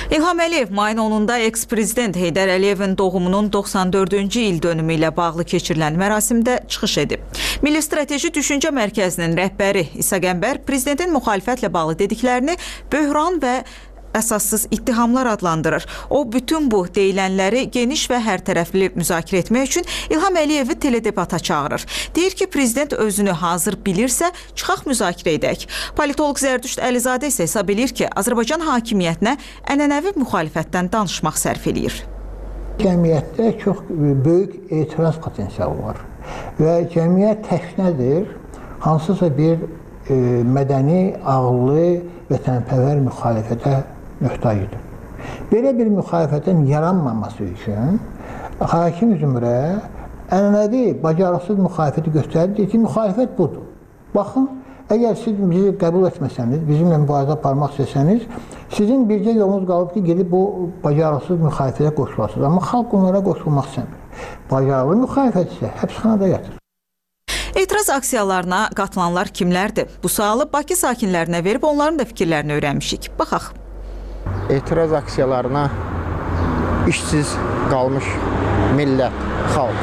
İlham Əliyev mayın onunda eks-prezident Heydər Əliyevin doğumunun doxsan dördüncü il dönümü ilə bağlı keçirilən mərasimdə çıxış edib. Milli Strateji Düşüncə Mərkəzinin rəhbəri İsa Qəmbər prezidentin müxalifətlə bağlı dediklərini böhran və əsassız ittihamlar adlandırır. O, bütün bu deyilənləri geniş və hərtərəfli müzakirə etmək üçün İlham Əliyevi teledebata çağırır. Deyir ki, prezident özünü hazır bilirsə, çıxaq müzakirə edək. Politolog Zərdüşt Əlizadə isə hesab edir ki, Azərbaycan hakimiyyətinə ənənəvi müxalifətdən danışmaq sərf eləyir. Cəmiyyətdə çox böyük etiraz potensialı var və cəmiyyət təşnədir, hansısa bir e, mədəni, ağıllı, vətənpərvər müxalifətə möhtacıdır. Belə bir müxalifətin yaranmaması üçün hakim zümrə ənənəvi, bacarıqsız müxalifəti göstərir ki, müxalifət budur. Baxın, əgər siz bizi qəbul etməsəniz, bizimlə mübarizə aparmaq istəsəniz, sizin bircə yolunuz qalıb ki, gedib bu bacarıqsız müxalifətə qoşulasınız. Amma xalq onlara qoşulmaq istəmir. Bacarıqlı müxalifət isə həbsxanada yatır. Etiraz aksiyalarına qatılanlar kimlərdir? Bu sualı Bakı sakinlərinə verib onların da fikirlərini öyrənmişik. Baxaq. Etiraz aksiyalarına işsiz qalmış millət, xalq,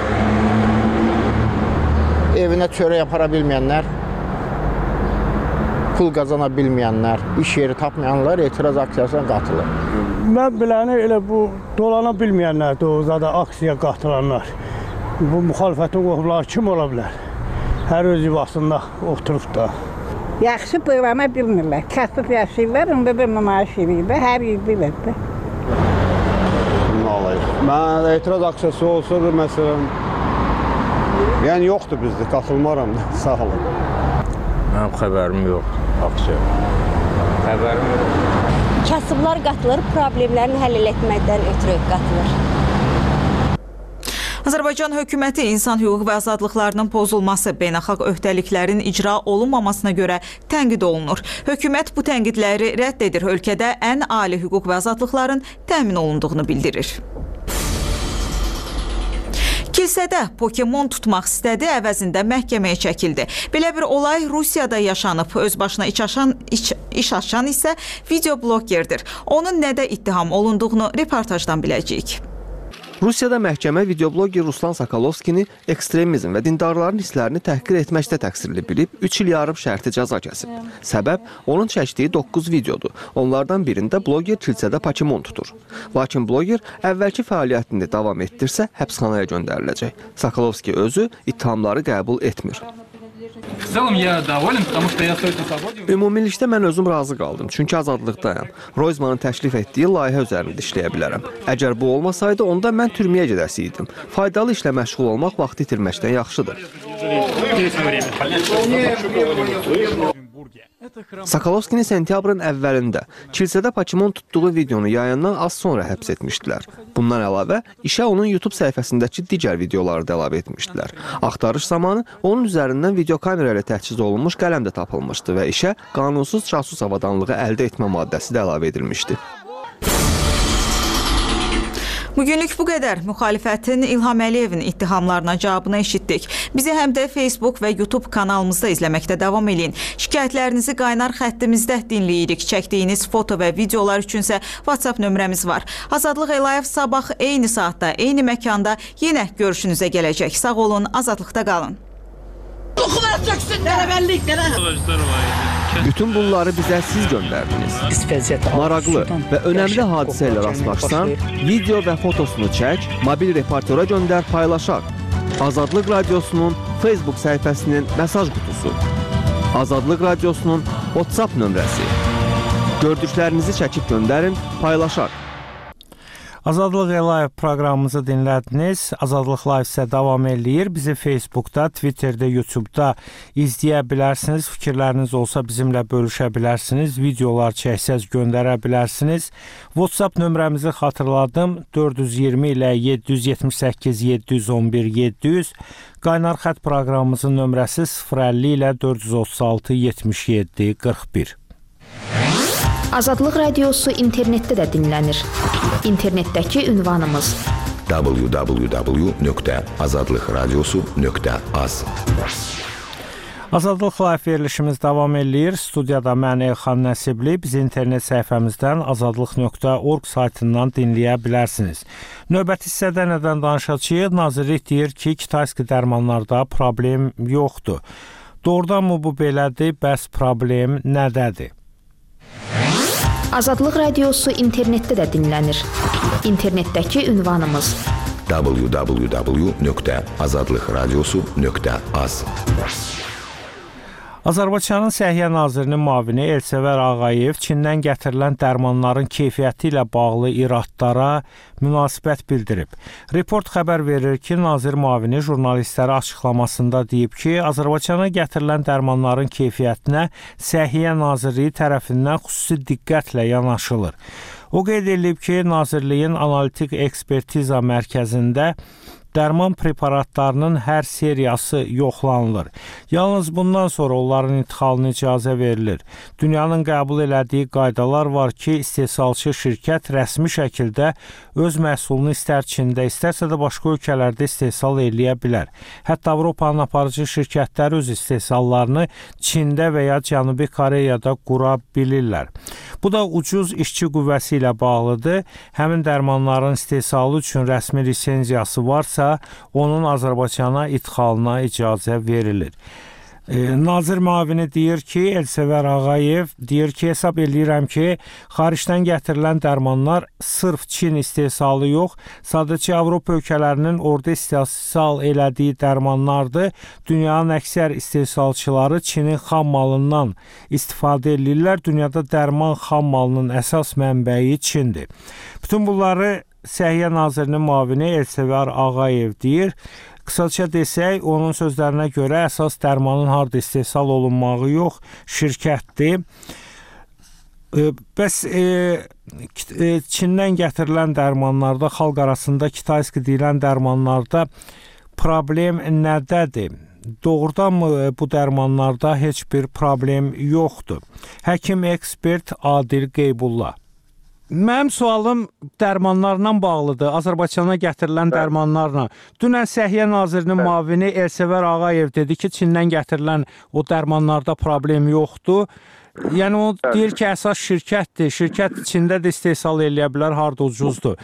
evinə çörək apara bilməyənlər, pul qazana bilməyənlər, iş yeri tapmayanlar etiraz aksiyasına qatılır. Mən biləni elə bu dolana bilməyənlərdir o zada aksiyaya qatılanlar. Bu müxalifətin qohumları kim ola bilər? Hər öz yuvasında oturub da. Yaxşı bölana bilmirlər. Kasıb yaşayırlar, onda bir nümayiş edirlər, hər yer bilirlər. Mən etiraz aksiyası olsa da, məsələn, yəni yoxdur bizdə, qatılmaram da, sağ olun. Mənim xəbərim yoxdur, aksiya. Xəbərim yoxdur. Kasıblar qatılır, problemlərini həll etməkdən ötürü qatılır. Azərbaycan hökuməti insan hüquq və azadlıqlarının pozulması, beynəlxalq öhdəliklərin icra olunmamasına görə tənqid olunur. Hökumət bu tənqidləri rədd edir, ölkədə ən ali hüquq və azadlıqların təmin olunduğunu bildirir. Kilsədə Pokemon tutmaq istədi, əvəzində məhkəməyə çəkildi. Belə bir olay Rusiyada yaşanıb. Öz başına iş açan, iş, iş açan isə videoblogerdir. Onun nədə ittiham olunduğunu reportajdan biləcəyik. Rusiyada məhkəmə videobloger Ruslan Sakalovskini ekstremizm və dindarların hisslərini təhqir etməkdə təqsirli bilib üç il yarım şərti cəza kəsib. Səbəb onun çəkdiyi doqquz videodur. Onlardan birində bloger kilsədə Pokemon tutur. Lakin bloger əvvəlki fəaliyyətini davam etdirsə həbsxanaya göndəriləcək. Sakalovski özü ittihamları qəbul etmir. Ümumilikdə mən özüm razı qaldım, çünki azadlıqdayam. Roizmanın təklif etdiyi layihə üzərində işləyə bilərəm. Əgər bu olmasaydı, onda mən türməyə gedəsiydim. Faydalı işlə məşğul olmaq vaxt itirməkdən yaxşıdır. Sakalovskini sentyabrın əvvəlində kilsədə Pokemon tutduğu videonu yayandan az sonra həbs etmişdilər. Bundan əlavə, işə onun YouTube səhifəsindəki digər videoları da əlavə etmişdilər. Axtarış zamanı onun üzərindən videokamera ilə təchiz olunmuş qələm də tapılmışdı və işə qanunsuz casus avadanlığı əldə etmə maddəsi də əlavə edilmişdi. Bugünlük bu qədər. Müxalifətin İlham Əliyevin ittihamlarına cavabını eşitdik. Bizi həm də Facebook və YouTube kanalımızda izləməkdə davam edin. Şikayətlərinizi qaynar xəttimizdə dinləyirik. Çəkdiyiniz foto və videolar üçünsə WhatsApp nömrəmiz var. Azadlıq Elayev sabah eyni saatda, eyni məkanda yenə görüşünüzə gələcək. Sağ olun, azadlıqda qalın. Bütün bunları bizə siz göndərdiniz. Maraqlı və önəmli hadisə ilə rastlaşsan, video və fotosunu çək, mobil reportera göndər, paylaşaq. Azadlıq Radiosunun Facebook səhifəsinin mesaj qutusu. Azadlıq Radiosunun WhatsApp nömrəsi. Gördüklərinizi çəkib göndərin, paylaşaq. Azadlıq Elayev proqramımızı dinlədiniz. Azadlıq Live isə davam eləyir. Bizi Facebookda, Twitterdə, YouTube'da izləyə bilərsiniz. Fikirləriniz olsa bizimlə bölüşə bilərsiniz. Videolar çəksəz göndərə bilərsiniz. WhatsApp nömrəmizi xatırladım. dörd yüz iyirmi ilə yeddi yüz yetmiş səkkiz yeddi yüz on bir yeddi yüz. Qaynar xətt proqramımızın nömrəsi sıfır əlli ilə dörd yüz otuz altı yetmiş yeddi qırx bir. Azadlıq Radiosu internetdə də dinlənir. İnternetdəki ünvanımız w w w nöqtə azadlıqradiosu nöqtə az. Azadlıq Live verilişimiz davam eləyir. Studiyada mən Elxan Nəsibli. Biz internet səhifəmizdən azadlıq nöqtə org saytından dinləyə bilərsiniz. Növbəti hissədə nədən danışacağıq? Nazirlik deyir ki, kitayski dərmanlarda problem yoxdur. Doğrudan mı bu belədir? Bəs problem nədədir? Azadlıq radiosu internetdə də dinlənir. İnternetdəki ünvanımız w w w nöqtə azadlıq radiosu nöqtə az. Azərbaycanın Səhiyyə Nazirinin müavini Elsəvər Ağayev Çindən gətirilən dərmanların keyfiyyəti ilə bağlı iradlara münasibət bildirib. Report xəbər verir ki, Nazir müavini jurnalistlərə açıqlamasında deyib ki, Azərbaycana gətirilən dərmanların keyfiyyətinə Səhiyyə Nazirliyi tərəfindən xüsusi diqqətlə yanaşılır. O qeyd edilib ki, Nazirliyin Analitik Ekspertiza Mərkəzində dərman preparatlarının hər seriyası yoxlanılır. Yalnız bundan sonra onların idxalına icazə verilir. Dünyanın qəbul elədiyi qaydalar var ki, istehsalçı şirkət rəsmi şəkildə öz məhsulunu istər Çində, istərsə də başqa ölkələrdə istehsal eləyə bilər. Hətta Avropanın aparıcı şirkətləri öz istehsallarını Çində və ya Cənubi Koreyada qura bilirlər. Bu da ucuz işçi qüvvəsi ilə bağlıdır. Həmin dərmanların istehsalı üçün rəsmi lisenziyası varsa, onun Azərbaycana idxalına icazə verilir. Nazir müavini deyir ki, Elsəvər Ağayev deyir ki, hesab eləyirəm ki, xaricdən gətirilən dərmanlar sırf Çin istehsalı yox, sadəcə Avropa ölkələrinin orada istehsal elədiyi dərmanlardır. Dünyanın əksər istehsalçıları Çinin xam malından istifadə edirlər. Dünyada dərman xam malının əsas mənbəyi Çindir. Bütün bunları Səhiyyə Nazirinin müavini Elsəvər Ağayev deyir. Qısaca desək, onun sözlərinə görə əsas dərmanın harda istehsal olunmağı yox, şirkətdir. Bəs e, Çindən gətirilən dərmanlarda, xalq arasında kitayski deyilən dərmanlarda problem nədədir? Doğrudan mı bu dərmanlarda heç bir problem yoxdur? Həkim ekspert Adil Qeybulla. Mənim sualım dərmanlarla bağlıdır, Azərbaycana gətirilən dərmanlarla. Dünən Səhiyyə Nazirinin müavini Elsəvər Ağayev dedi ki, Çindən gətirilən o dərmanlarda problem yoxdur. Yəni o deyir ki, əsas şirkətdir, şirkət Çində də istehsal eləyə bilər, harda ucuzdur.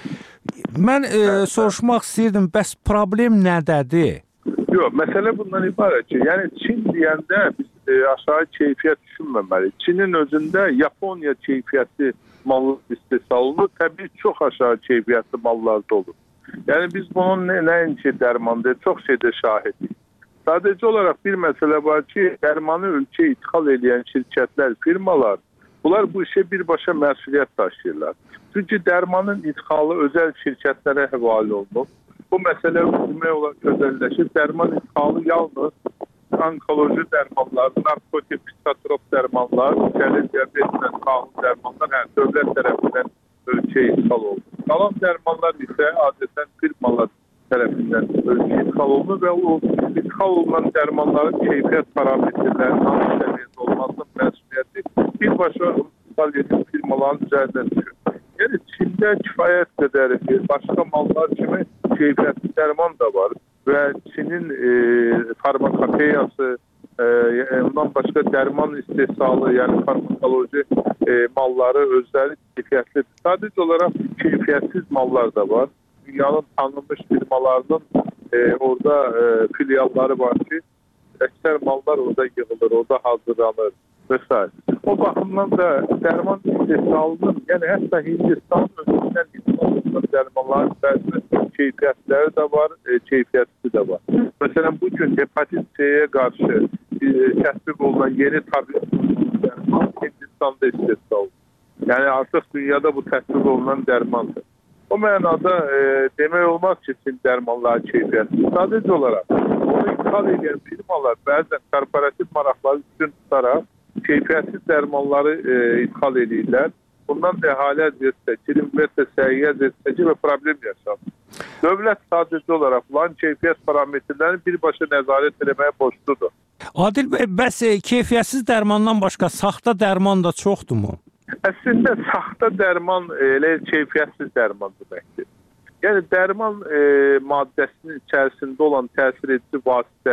Mən e, soruşmaq istəyirdim, bəs problem nədədir? Yox, məsələ bundan ibarət ki, yəni Çin deyəndə biz e, aşağı keyfiyyət düşünməməli. Çinin özündə Yaponiya keyfiyyəti mallar istehsalı təbii çox aşağı keyfiyyətli mallarda olur. Yəni biz bunun nə, nəinki dərmanda çox şeydə şahidik. Sadəcə olaraq bir məsələ var ki, dərmanı ölkəyə idxal edən şirkətlər, firmalar, bunlar bu işə birbaşa məsuliyyət daşıyırlar. Çünki dərmanın idxalı özəl şirkətlərə həvalə olunur. Bu məsələ demək olar özəlləşir. Dərman idxalı yalnız onkoloji dərmanlar, narkotik, psixotrop dərmanlar, şəhərli diabetlə bağlı dərmanlar hə, dövlət tərəfindən ölkəyə idxal olunur. Qalan dərmanlar isə adətən firmalar tərəfindən ölkəyə idxal olunur və o idxal olunan dərmanların keyfiyyət parametrlərinin hansı səviyyədə olmasının məsuliyyəti birbaşa idxal edən firmaların üzərindən düşür. Yəni Çində kifayət qədər başqa mallar kimi keyfiyyətli dərman da var və Çinin e, farmakopeyası, e, ondan başqa dərman istehsalı, yəni farmakoloji e, malları özləri keyfiyyətlidir. Sadəcə olaraq keyfiyyətsiz mallar da var. Dünyanın tanınmış firmalarının e, orada e, filialları var ki, əksər mallar orada yığılır, orada hazırlanır və s. O baxımdan da dərman istehsalının, yəni hətta Hindistanın özündən idxal olunan dərmanların bəzi keyfiyyətləri də var, e, keyfiyyətli də var. Məsələn, bugün hepatit C-yə qarşı e, təsdiq olunan yeni tablet dərman Hindistanda istehsal olunur. Yəni artıq dünyada bu təsdiq olunan dərmandır. O mənada e, demək olmaz ki, Çin dərmanları keyfiyyətli. Sadəcə olaraq onu idxal edən firmalar bəzən korporativ maraqları üstün tutaraq keyfiyyətsiz dərmanları e, idxal edirlər. Bundan da əhali əziyyətdə, ümumiyyətlə səhiyyə əziyyətdəki və problem yaşanır. Dövlət sadəcə olaraq olan keyfiyyət parametrlərini birbaşa nəzarət etməyə borcludur. Adil bəy, bəs keyfiyyətsiz dərmandan başqa saxta dərman da çoxdurmu? Əslində saxta dərman elə keyfiyyətsiz dərman deməkdir. Yəni dərman e, maddəsinin içərisində olan təsir edici vasitə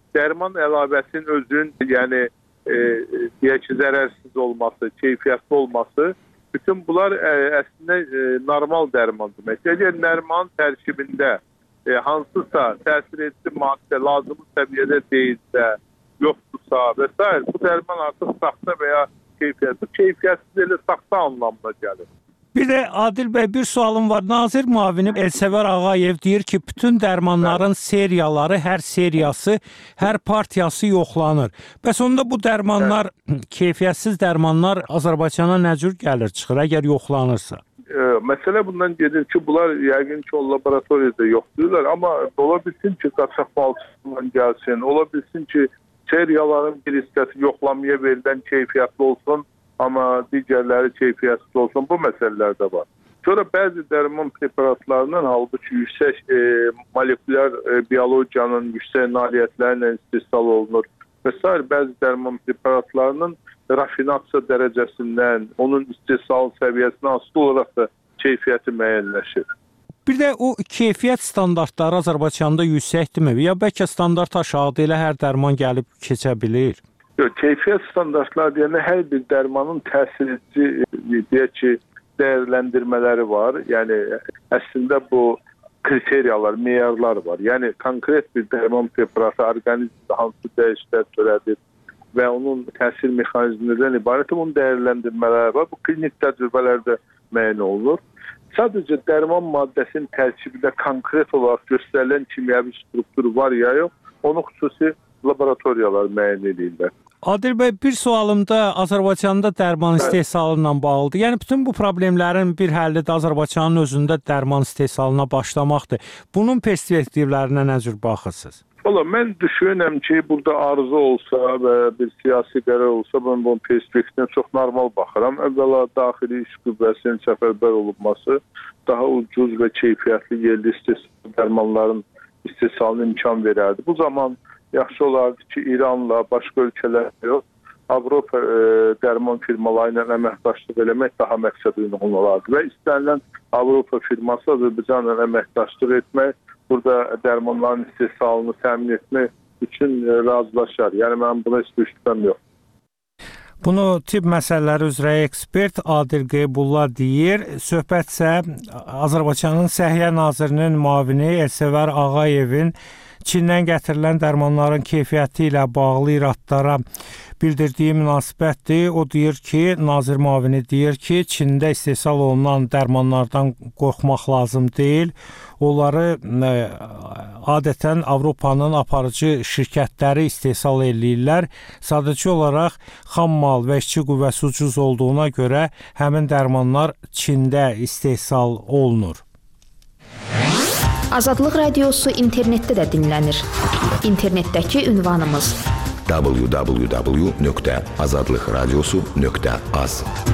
dərman əlavəsinin özün, yəni e, deyək ki, zərərsiz olması, keyfiyyətli olması, bütün bunlar ə, əslində ə, normal dərman deməkdir. Əgər dərman tərkibində ə, hansısa təsir edici maddə lazımi səviyyədə deyilsə, yoxdursa və s. bu dərman artıq saxta və ya keyfiyyətli, keyfiyyətsiz elə saxta anlamına gəlir. Bir də Adil bəy, bir sualım var. Nazir müavini Elsəvər Ağayev deyir ki, bütün dərmanların seriyaları, hər seriyası, hər partiyası yoxlanır. Bəs onda bu dərmanlar, keyfiyyətsiz dərmanlar Azərbaycana nə cür gəlir, çıxır, əgər yoxlanırsa? E, məsələ bundan gedir ki, bunlar yəqin ki, o laboratoriyada yoxlayırlar, amma ola bilsin ki, qaçaq malçısından gəlsin, ola bilsin ki, seriyaların bir hissəsi yoxlamaya verilən keyfiyyətli olsun, amma digərləri keyfiyyətsiz olsun, bu məsələlər də var. Sonra bəzi dərman preparatlarının halbuki yüksək e, molekulyar e, biologiyanın yüksək nailiyyətlərlə istehsal olunur və s. Bəzi dərman preparatlarının rafinasiya dərəcəsindən, onun istehsal səviyyəsindən asılı olaraq da keyfiyyəti müəyyənləşir. Bir də o keyfiyyət standartları Azərbaycanda yüksəkdirmi? Ya bəlkə standart aşağıda elə hər dərman gəlib keçə bilir? Yox, keyfiyyət standartları deyəndə hər bir dərmanın təsir edici, deyək ki, dəyərləndirmələri var. Yəni, əslində bu kriteriyalar, meyarlar var. Yəni, konkret bir dərman preparatı orqanizmdə hansı dəyişikliklər törədir və onun təsir mexanizmindən ibarət onun dəyərləndirmələri var. Bu klinik təcrübələrdə müəyyən olunur. Sadəcə dərman maddəsinin tərkibində konkret olaraq göstərilən kimyəvi strukturu var ya yox, onu xüsusi laboratoriyalar müəyyən edirlər. Adil bəy, bir sualım da Azərbaycanda dərman istehsalı ilə bağlıdır. Yəni, bütün bu problemlərin bir həlli də Azərbaycanın özündə dərman istehsalına başlamaqdır. Bunun perspektivlərinə nə cür baxırsınız? Valla, mən düşünürəm ki, burada arzu olsa və bir siyasi qərar olsa, mən bunun perspektivinə çox normal baxıram. Əvvəla, daxili iş qüvvəsinin səfərbər olunması, daha ucuz və keyfiyyətli yerli istehsal dərmanların istehsalına imkan verərdi. Bu zaman yaxşı olardı ki, İranla, başqa ölkələr yox, Avropa e, dərman firmaları ilə əməkdaşlıq eləmək daha məqsəd uyğun olardı və istənilən Avropa firması Azərbaycanla əməkdaşlıq etmək, burada dərmanların istehsalını təmin etmək üçün e, razılaşar. Yəni, mən buna heç bir şübhəm yox. Bunu tibb məsələləri üzrə ekspert Adil Qeybulla deyir. Söhbət isə Azərbaycanın Səhiyyə Nazirinin müavini Elsəvər Ağayevin Çindən gətirilən dərmanların keyfiyyəti ilə bağlı iradlara bildirdiyi münasibətdir. O deyir ki, nazir müavini deyir ki, Çində istehsal olunan dərmanlardan qorxmaq lazım deyil. Onları ə, adətən Avropanın aparıcı şirkətləri istehsal eləyirlər. Sadəcə olaraq xam mal və işçi qüvvəsi ucuz olduğuna görə həmin dərmanlar Çində istehsal olunur. Azadlıq Radiosu internetdə də dinlənir. İnternetdəki ünvanımız w w w nöqtə azadlıq radiosu nöqtə az.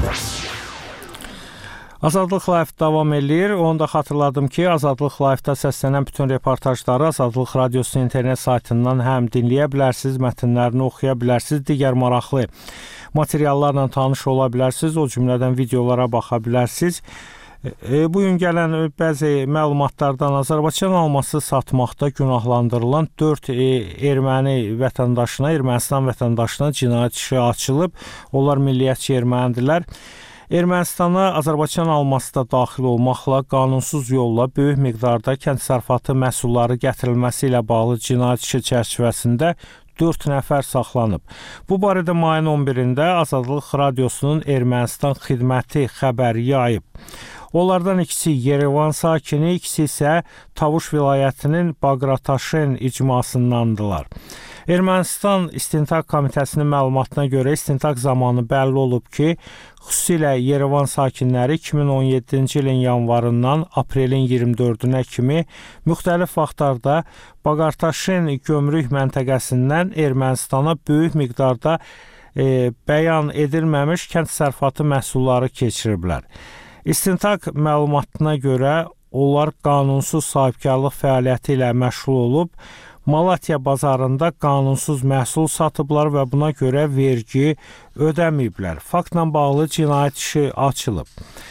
Azadlıq Live davam edir. Onu da xatırladım ki, Azadlıq Live-da səslənən bütün reportajları Azadlıq Radiosunun internet saytından həm dinləyə bilərsiniz, mətnlərini oxuya bilərsiniz, digər maraqlı materiallarla tanış ola bilərsiniz, o cümlədən videolara baxa bilərsiniz. Bu gün gələn bəzi məlumatlardan Azərbaycan alması satmaqda günahlandırılan dörd erməni vətəndaşına, Ermənistan vətəndaşına cinayət işi açılıb. Onlar milliyyətçi ermənidirlər. Ermənistana Azərbaycan alması da daxil olmaqla qanunsuz yolla böyük miqdarda kənd təsərrüfatı məhsulları gətirilməsi ilə bağlı cinayət işi çərçivəsində dörd nəfər saxlanıb. Bu barədə mayın on birində Azadlıq Radiosunun Ermənistan xidməti xəbəri yayıb. Onlardan ikisi Yerevan sakini, ikisi isə Tavuş vilayətinin Baqrataşen icmasındandılar. Ermənistan İstintaq Komitəsinin məlumatına görə istintaq zamanı bəlli olub ki, xüsusilə Yerevan sakinləri iki min on yeddinci ilin yanvarından aprelin iyirmi dördünə kimi müxtəlif vaxtlarda Baqrataşen gömrük məntəqəsindən Ermənistana böyük miqdarda e, bəyan edilməmiş kənd təsərrüfatı məhsulları keçiriblər. İstintaq məlumatına görə onlar qanunsuz sahibkarlıq fəaliyyəti ilə məşğul olub, Malatya bazarında qanunsuz məhsul satıblar və buna görə vergi ödəməyiblər. Faktla bağlı cinayət işi açılıb.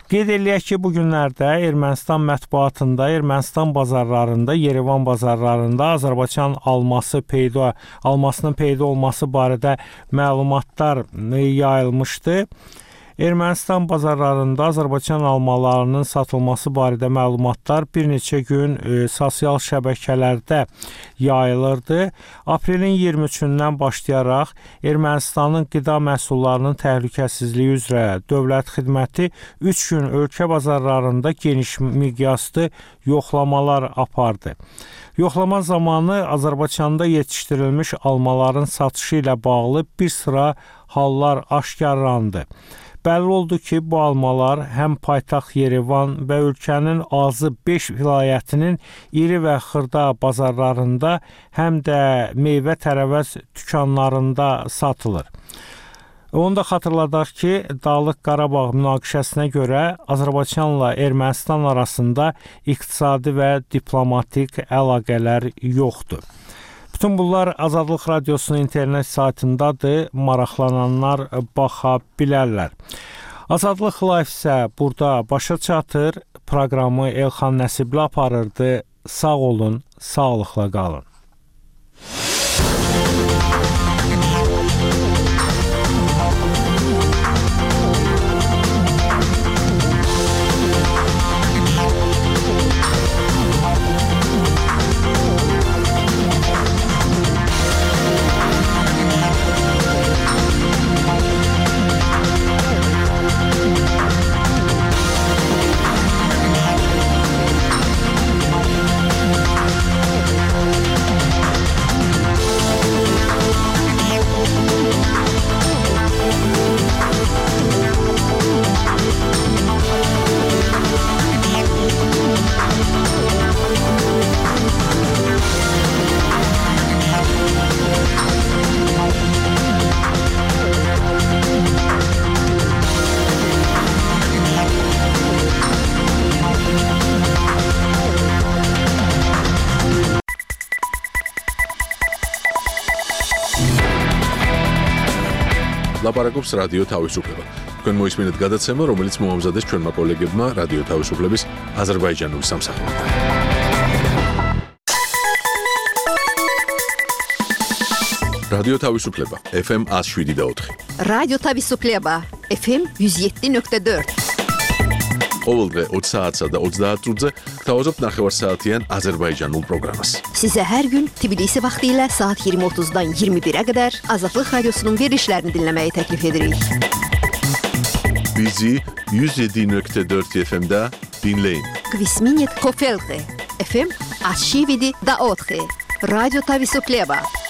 Qeyd eləyək ki, bu günlərdə Ermənistan mətbuatında, Ermənistan bazarlarında, Yerevan bazarlarında Azərbaycan alması peyda, almasının peyda olması barədə məlumatlar yayılmışdı. Ermənistan bazarlarında Azərbaycan almalarının satılması barədə məlumatlar bir neçə gün e, sosial şəbəkələrdə yayılırdı. Aprelin iyirmi üçündən başlayaraq Ermənistanın qida məhsullarının təhlükəsizliyi üzrə Dövlət Xidməti üç gün ölkə bazarlarında geniş miqyaslı yoxlamalar apardı. Yoxlama zamanı Azərbaycanda yetişdirilmiş almaların satışı ilə bağlı bir sıra hallar aşkarlandı. Bəlli oldu ki, bu almalar həm paytaxt Yerevan və ölkənin azı beş vilayətinin iri və xırda bazarlarında, həm də meyvə-tərəvəz dükanlarında satılır. Onu da xatırladaq ki, Dağlıq Qarabağ münaqişəsinə görə Azərbaycanla Ermənistan arasında iqtisadi və diplomatik əlaqələr yoxdur. Bütün bunlar Azadlıq Radiosunun internet saytındadır, maraqlananlar baxa bilərlər. Azadlıq Live isə burada başa çatır. Proqramı Elxan Nəsibli aparırdı. Sağ olun, sağlıqla qalın. ლაპარაკობს რადიო თავისუფლება. თქვენ მოისმინეთ გადაცემა, რომელიც მოამზადეს ჩვენმა კოლეგებმა რადიო თავისუფლების აზერბაიჯანული სამსახურიდან. რადიო თავისუფლება ეფ ემ one oh seven point four. რადიო თავისუფლება ეფ ემ one oh seven point four. ყოველდღე ოცი საათსა და ოცდაათ წუთზე გთავაზობთ ნახევარსაათიან აზერბაიჯანულ პროგრამას. Sizə hər gün Tbilisi vaxtı ilə saat iyirmi otuzdan iyirmi birə qədər Azadlıq Radiosunun verilişlərini dinləməyi təklif edirik. Bizi one oh seven point four eff em-də dinləyin. Kvisminit Kofelte eff em one oh seven point four. Radyo Tavisuklieba.